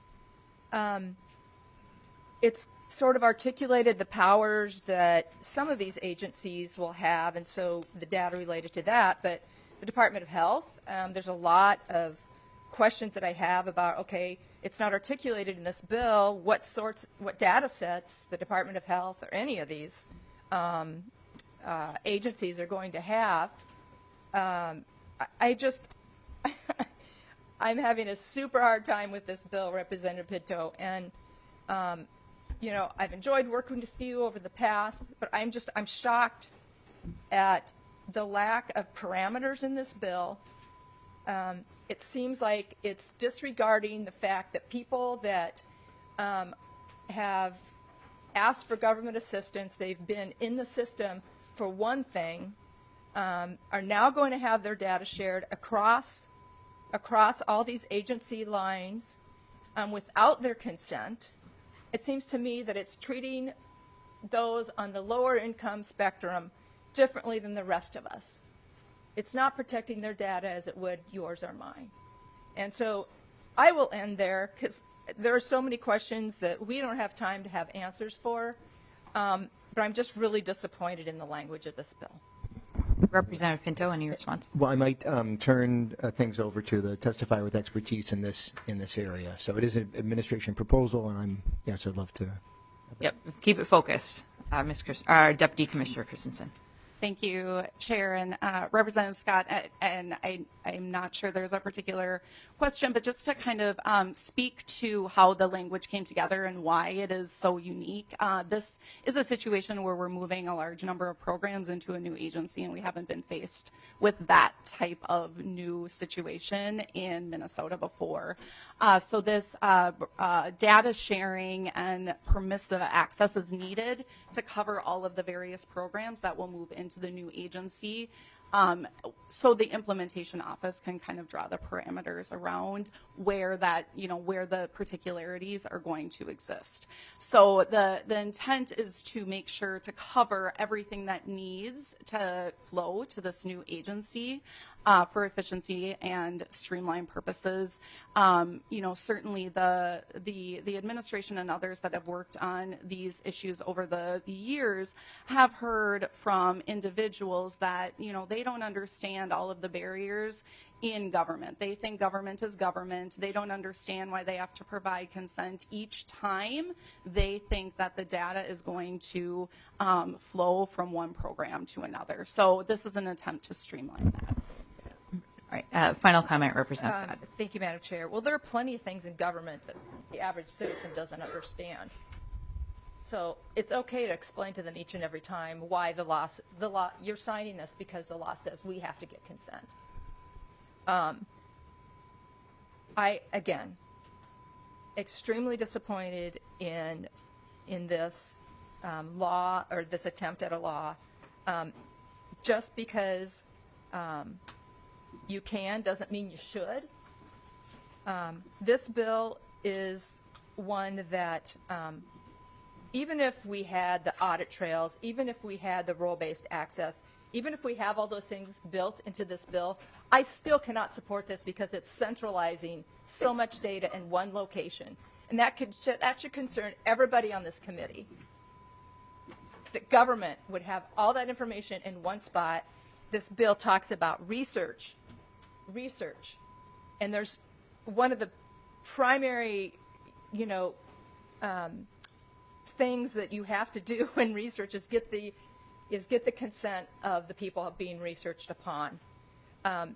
Um, it's sort of articulated the powers that some of these agencies will have, and so the data related to that. But the Department of Health, um, there's a lot of questions that I have about, okay, it's not articulated in this bill what sorts, what data sets the Department of Health or any of these um, uh, agencies are going to have. Um, I, I just, I'm having a super hard time with this bill, Representative Pinto, and um, you know, I've enjoyed working with you over the past, but I'm just, I'm shocked at the lack of parameters in this bill. Um, it seems like it's disregarding the fact that people that um, have asked for government assistance, they've been in the system for one thing, um, are now going to have their data shared across, across all these agency lines um, without their consent. It seems to me that it's treating those on the lower income spectrum differently than the rest of us. It's not protecting their data as it would yours or mine. And so I will end there because there are so many questions that we don't have time to have answers for. Um, but I'm just really disappointed in the language of this bill. Representative Pinto, any response? Well, I might um, turn uh, things over to the testifier with expertise in this in this area. So it is an administration proposal, and I'm yes, I'd love to. Yep, keep it focused. Uh, Miz Chris, uh, Deputy Commissioner Christensen. Thank you, Chair and uh, Representative Scott. And I, I'm not sure there's a particular question, but just to kind of um, speak to how the language came together and why it is so unique. Uh, this is a situation where we're moving a large number of programs into a new agency, and we haven't been faced with that type of new situation in Minnesota before. Uh, so this uh, uh, data sharing and permissive access is needed to cover all of the various programs that will move into the new agency. Um, so the implementation office can kind of draw the parameters around where that, you know, where the particularities are going to exist. So the, the intent is to make sure to cover everything that needs to flow to this new agency uh, for efficiency and streamline purposes. Um, you know, certainly the, the, the administration and others that have worked on these issues over the, the years have heard from individuals that, you know, they don't understand all of the barriers in government. They think government is government. They don't understand why they have to provide consent each time they think that the data is going to um, flow from one program to another. So this is an attempt to streamline that. All right, uh, final comment, Representative Um, Scott. Thank you, Madam Chair. Well, there are plenty of things in government that the average citizen doesn't understand. So it's okay to explain to them each and every time why the law, the law, you're signing this because the law says we have to get consent. Um, I, again, extremely disappointed in, in this um, law or this attempt at a law. Um, just because um, you can doesn't mean you should. Um, this bill is one that um, even if we had the audit trails, even if we had the role-based access, even if we have all those things built into this bill, I still cannot support this because it's centralizing so much data in one location. And that, could, that should concern everybody on this committee. The government would have all that information in one spot. This bill talks about research, research. And there's one of the primary, you know, um, things that you have to do in research is get the is get the consent of the people being researched upon. Um,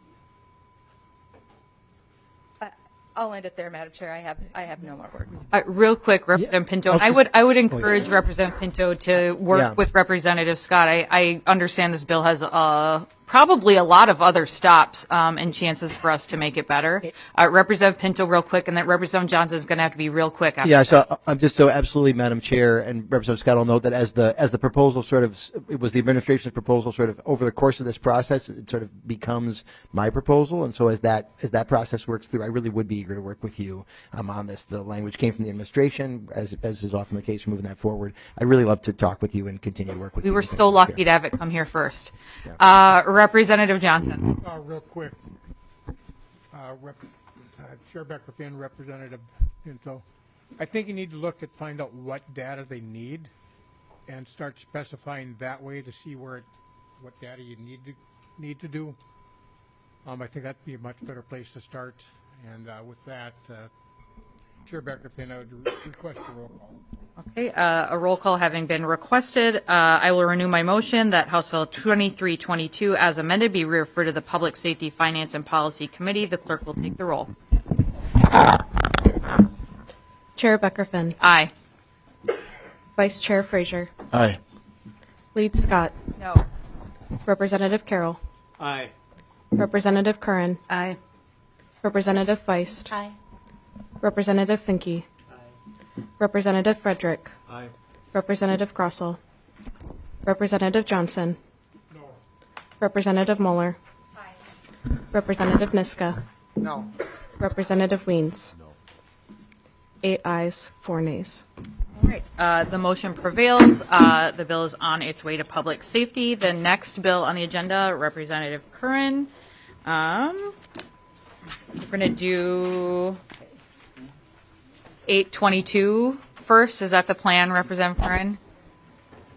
I, I'll end it there, Madam Chair. I have I have no more words. Uh, real quick, Representative Pinto, I would I would encourage Oh, yeah. Representative Pinto to work Yeah. with Representative Scott. I, I understand this bill has uh, probably a lot of other stops um, and chances for us to make it better. Uh, Representative Pinto, real quick, and then Representative Johnson is going to have to be real quick after Yeah, this. so I'm just so absolutely, Madam Chair, and Representative Scott will note that as the as the proposal sort of it was the administration's proposal sort of over the course of this process, it sort of becomes my proposal, and so as that as that process works through, I really would be eager to work with you um, on this. The language came from the administration, as as is often the case, moving that forward. I'd really love to talk with you and continue to work with We you. were so Madam Chair. lucky to have it come here first. Uh, Representative Johnson. Uh, real quick, uh, Rep, uh, Chair Becker Finn, Representative Pinto, I think you need to look at find out what data they need, and start specifying that way to see where, it, what data you need to need to do. Um, I think that'd be a much better place to start. And uh, with that, uh, Chair Becker Finn, I would re- request a roll call. Okay, uh, a roll call having been requested, uh, I will renew my motion that House Bill twenty-three twenty-two as amended be referred to the Public Safety, Finance, and Policy Committee. The clerk will take the roll. Chair Becker Finn. Aye. Vice Chair Frazier. Aye. Lead Scott. No. Representative Carroll. Aye. Representative Curran. Aye. Representative Feist. Aye. Representative Finke. Aye. Representative Frederick. Aye. Representative Grossel. Representative Johnson. No. Representative Mueller. Aye. Representative Niska. No. Representative Weens. No. Eight ayes, four nays. All right, uh, the motion prevails. Uh, the bill is on its way to public safety. The next bill on the agenda, Representative Curran. Um, we're going to do eight twenty-two first. Is that the plan, Representative Curran?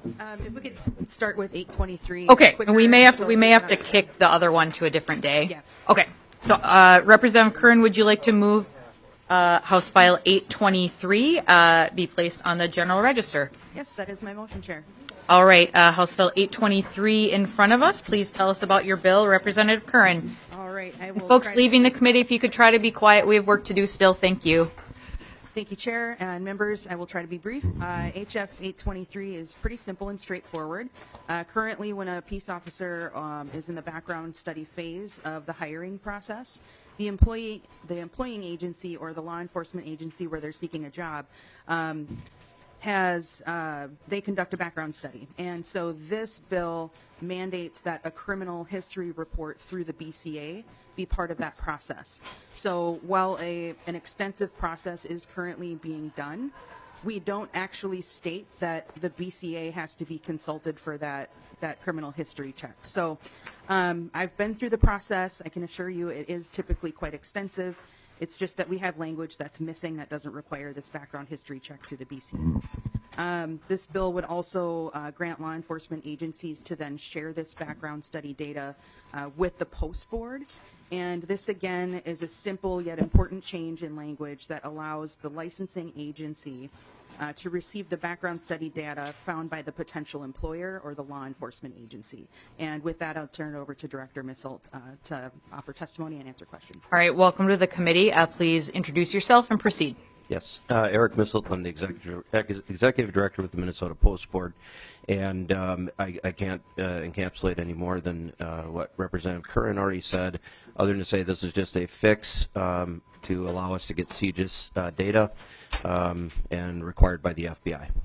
Um, if we could start with eight twenty-three. Okay, and we may have to, we may have to kick the other one to a different day. Yeah. Okay, so uh, Representative Curran, would you like to move uh, House File eight twenty-three uh, be placed on the General Register? Yes, that is my motion, Chair. All right, uh, House File eight twenty-three in front of us. Please tell us about your bill, Representative Curran. All right, I And will. folks try- leaving the committee, if you could try to be quiet, we have work to do still. Thank you. Thank you, Chair and members. I will try to be brief. Uh, H F eight twenty-three is pretty simple and straightforward. Uh, currently, when a peace officer um, is in the background study phase of the hiring process, the employee, the employing agency or the law enforcement agency where they're seeking a job um, has, uh, they conduct a background study. And so this bill mandates that a criminal history report through the B C A be part of that process. So while a, an extensive process is currently being done, we don't actually state that the B C A has to be consulted for that, that criminal history check. So um, I've been through the process. I can assure you it is typically quite extensive. It's just that we have language that's missing that doesn't require this background history check through the B C A. Um, this bill would also uh, grant law enforcement agencies to then share this background study data uh, with the post board. And this, again, is a simple yet important change in language that allows the licensing agency uh, to receive the background study data found by the potential employer or the law enforcement agency. And with that, I'll turn it over to Director Misselt uh, to offer testimony and answer questions. All right, welcome to the committee. Uh, please introduce yourself and proceed. Yes, uh, Eric Misselt. I'm the executive, executive director with the Minnesota Post Board, and um, I, I can't uh, encapsulate any more than uh, what Representative Curran already said, other than to say this is just a fix um, to allow us to get C G I S uh, data um, and required by the F B I.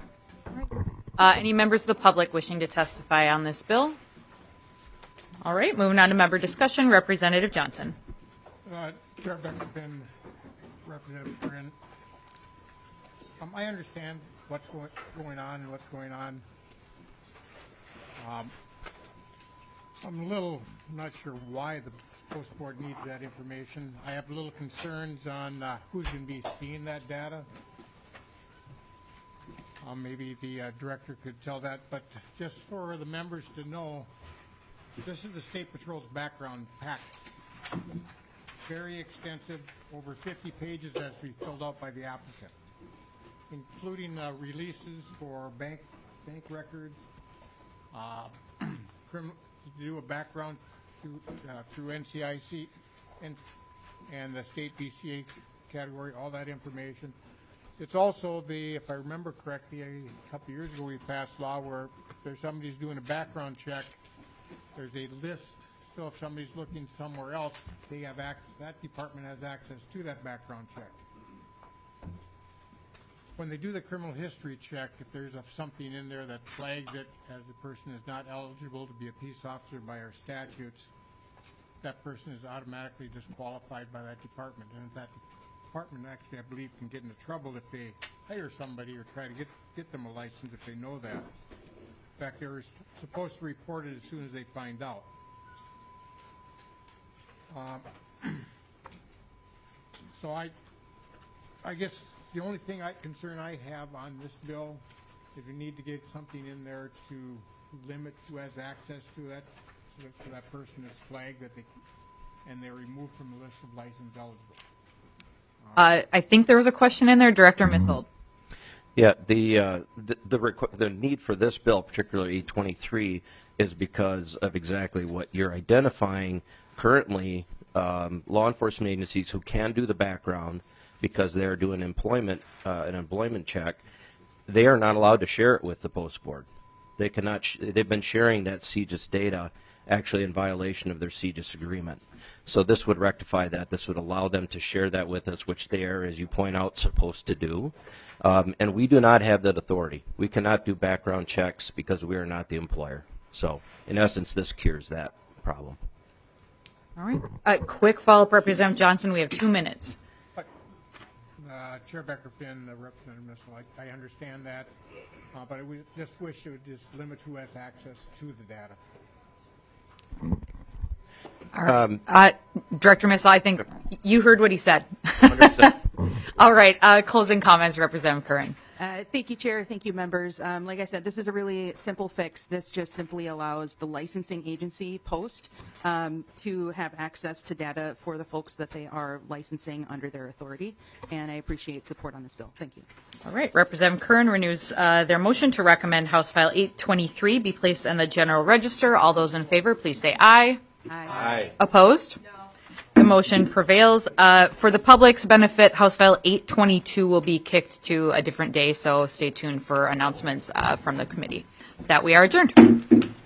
Uh, any members of the public wishing to testify on this bill? All right, moving on to member discussion. Representative Johnson. Uh, Chair Becker-Finn, Representative Curran. Um, I understand what's going, going on and what's going on. Um, I'm a little not sure why the Post Board needs that information. I have little concerns on uh, who's going to be seeing that data. Um, maybe the uh, director could tell that, but just for the members to know, this is the State Patrol's background pack. Very extensive, over fifty pages as to be filled out by the applicant, including uh, releases for bank bank records, uh, criminal, to do a background through, uh, through N C I C and, and the state B C A category, all that information. It's also the, if I remember correctly, a couple of years ago we passed law where if there's somebody's doing a background check, there's a list. So if somebody's looking somewhere else, they have access, that department has access to that background check. When they do the criminal history check, if there's a, something in there that flags it as the person is not eligible to be a peace officer by our statutes, that person is automatically disqualified by that department. And that department actually, I believe, can get into trouble if they hire somebody or try to get, get them a license if they know that. In fact, they're supposed to report it as soon as they find out. Um, so I, I guess the only thing I, concern I have on this bill is we need to get something in there to limit who has access to that, so that, so that person is flagged that they, and they're removed from the list of license eligible. Uh, I think there was a question in there, Director Misselt. Yeah, the uh, the the, requ- the need for this bill, particularly eight twenty-three, is because of exactly what you're identifying. Currently, um, law enforcement agencies who can do the background because they're doing employment uh, an employment check, they are not allowed to share it with the Post Board. They cannot. Sh- they've been sharing that C G I S data actually in violation of their C G I S agreement. So this would rectify that. This would allow them to share that with us, which they are, as you point out, supposed to do. Um, and we do not have that authority. We cannot do background checks because we are not the employer. So, in essence, this cures that problem. All right. Uh, quick follow-up, Representative Johnson. We have two minutes. But, uh, Chair Becker-Finn, uh, Representative Misselt, I, I understand that, uh, but I would just wish it would just limit who has access to the data. All right. Um, uh, Director Misselt, I think you heard what he said. All right. Uh, closing comments, Representative Curran. Uh, thank you, Chair. Thank you, members. Um, like I said, this is a really simple fix. This just simply allows the licensing agency, Post, um, to have access to data for the folks that they are licensing under their authority. And I appreciate support on this bill. Thank you. All right. Representative Curran renews uh, their motion to recommend House File eight twenty-three be placed in the General Register. All those in favor, please say aye. Aye. Aye. Opposed? No. The motion prevails. Uh, for the public's benefit, House File eight twenty-two will be kicked to a different day, so stay tuned for announcements uh, from the committee. With that, we are adjourned.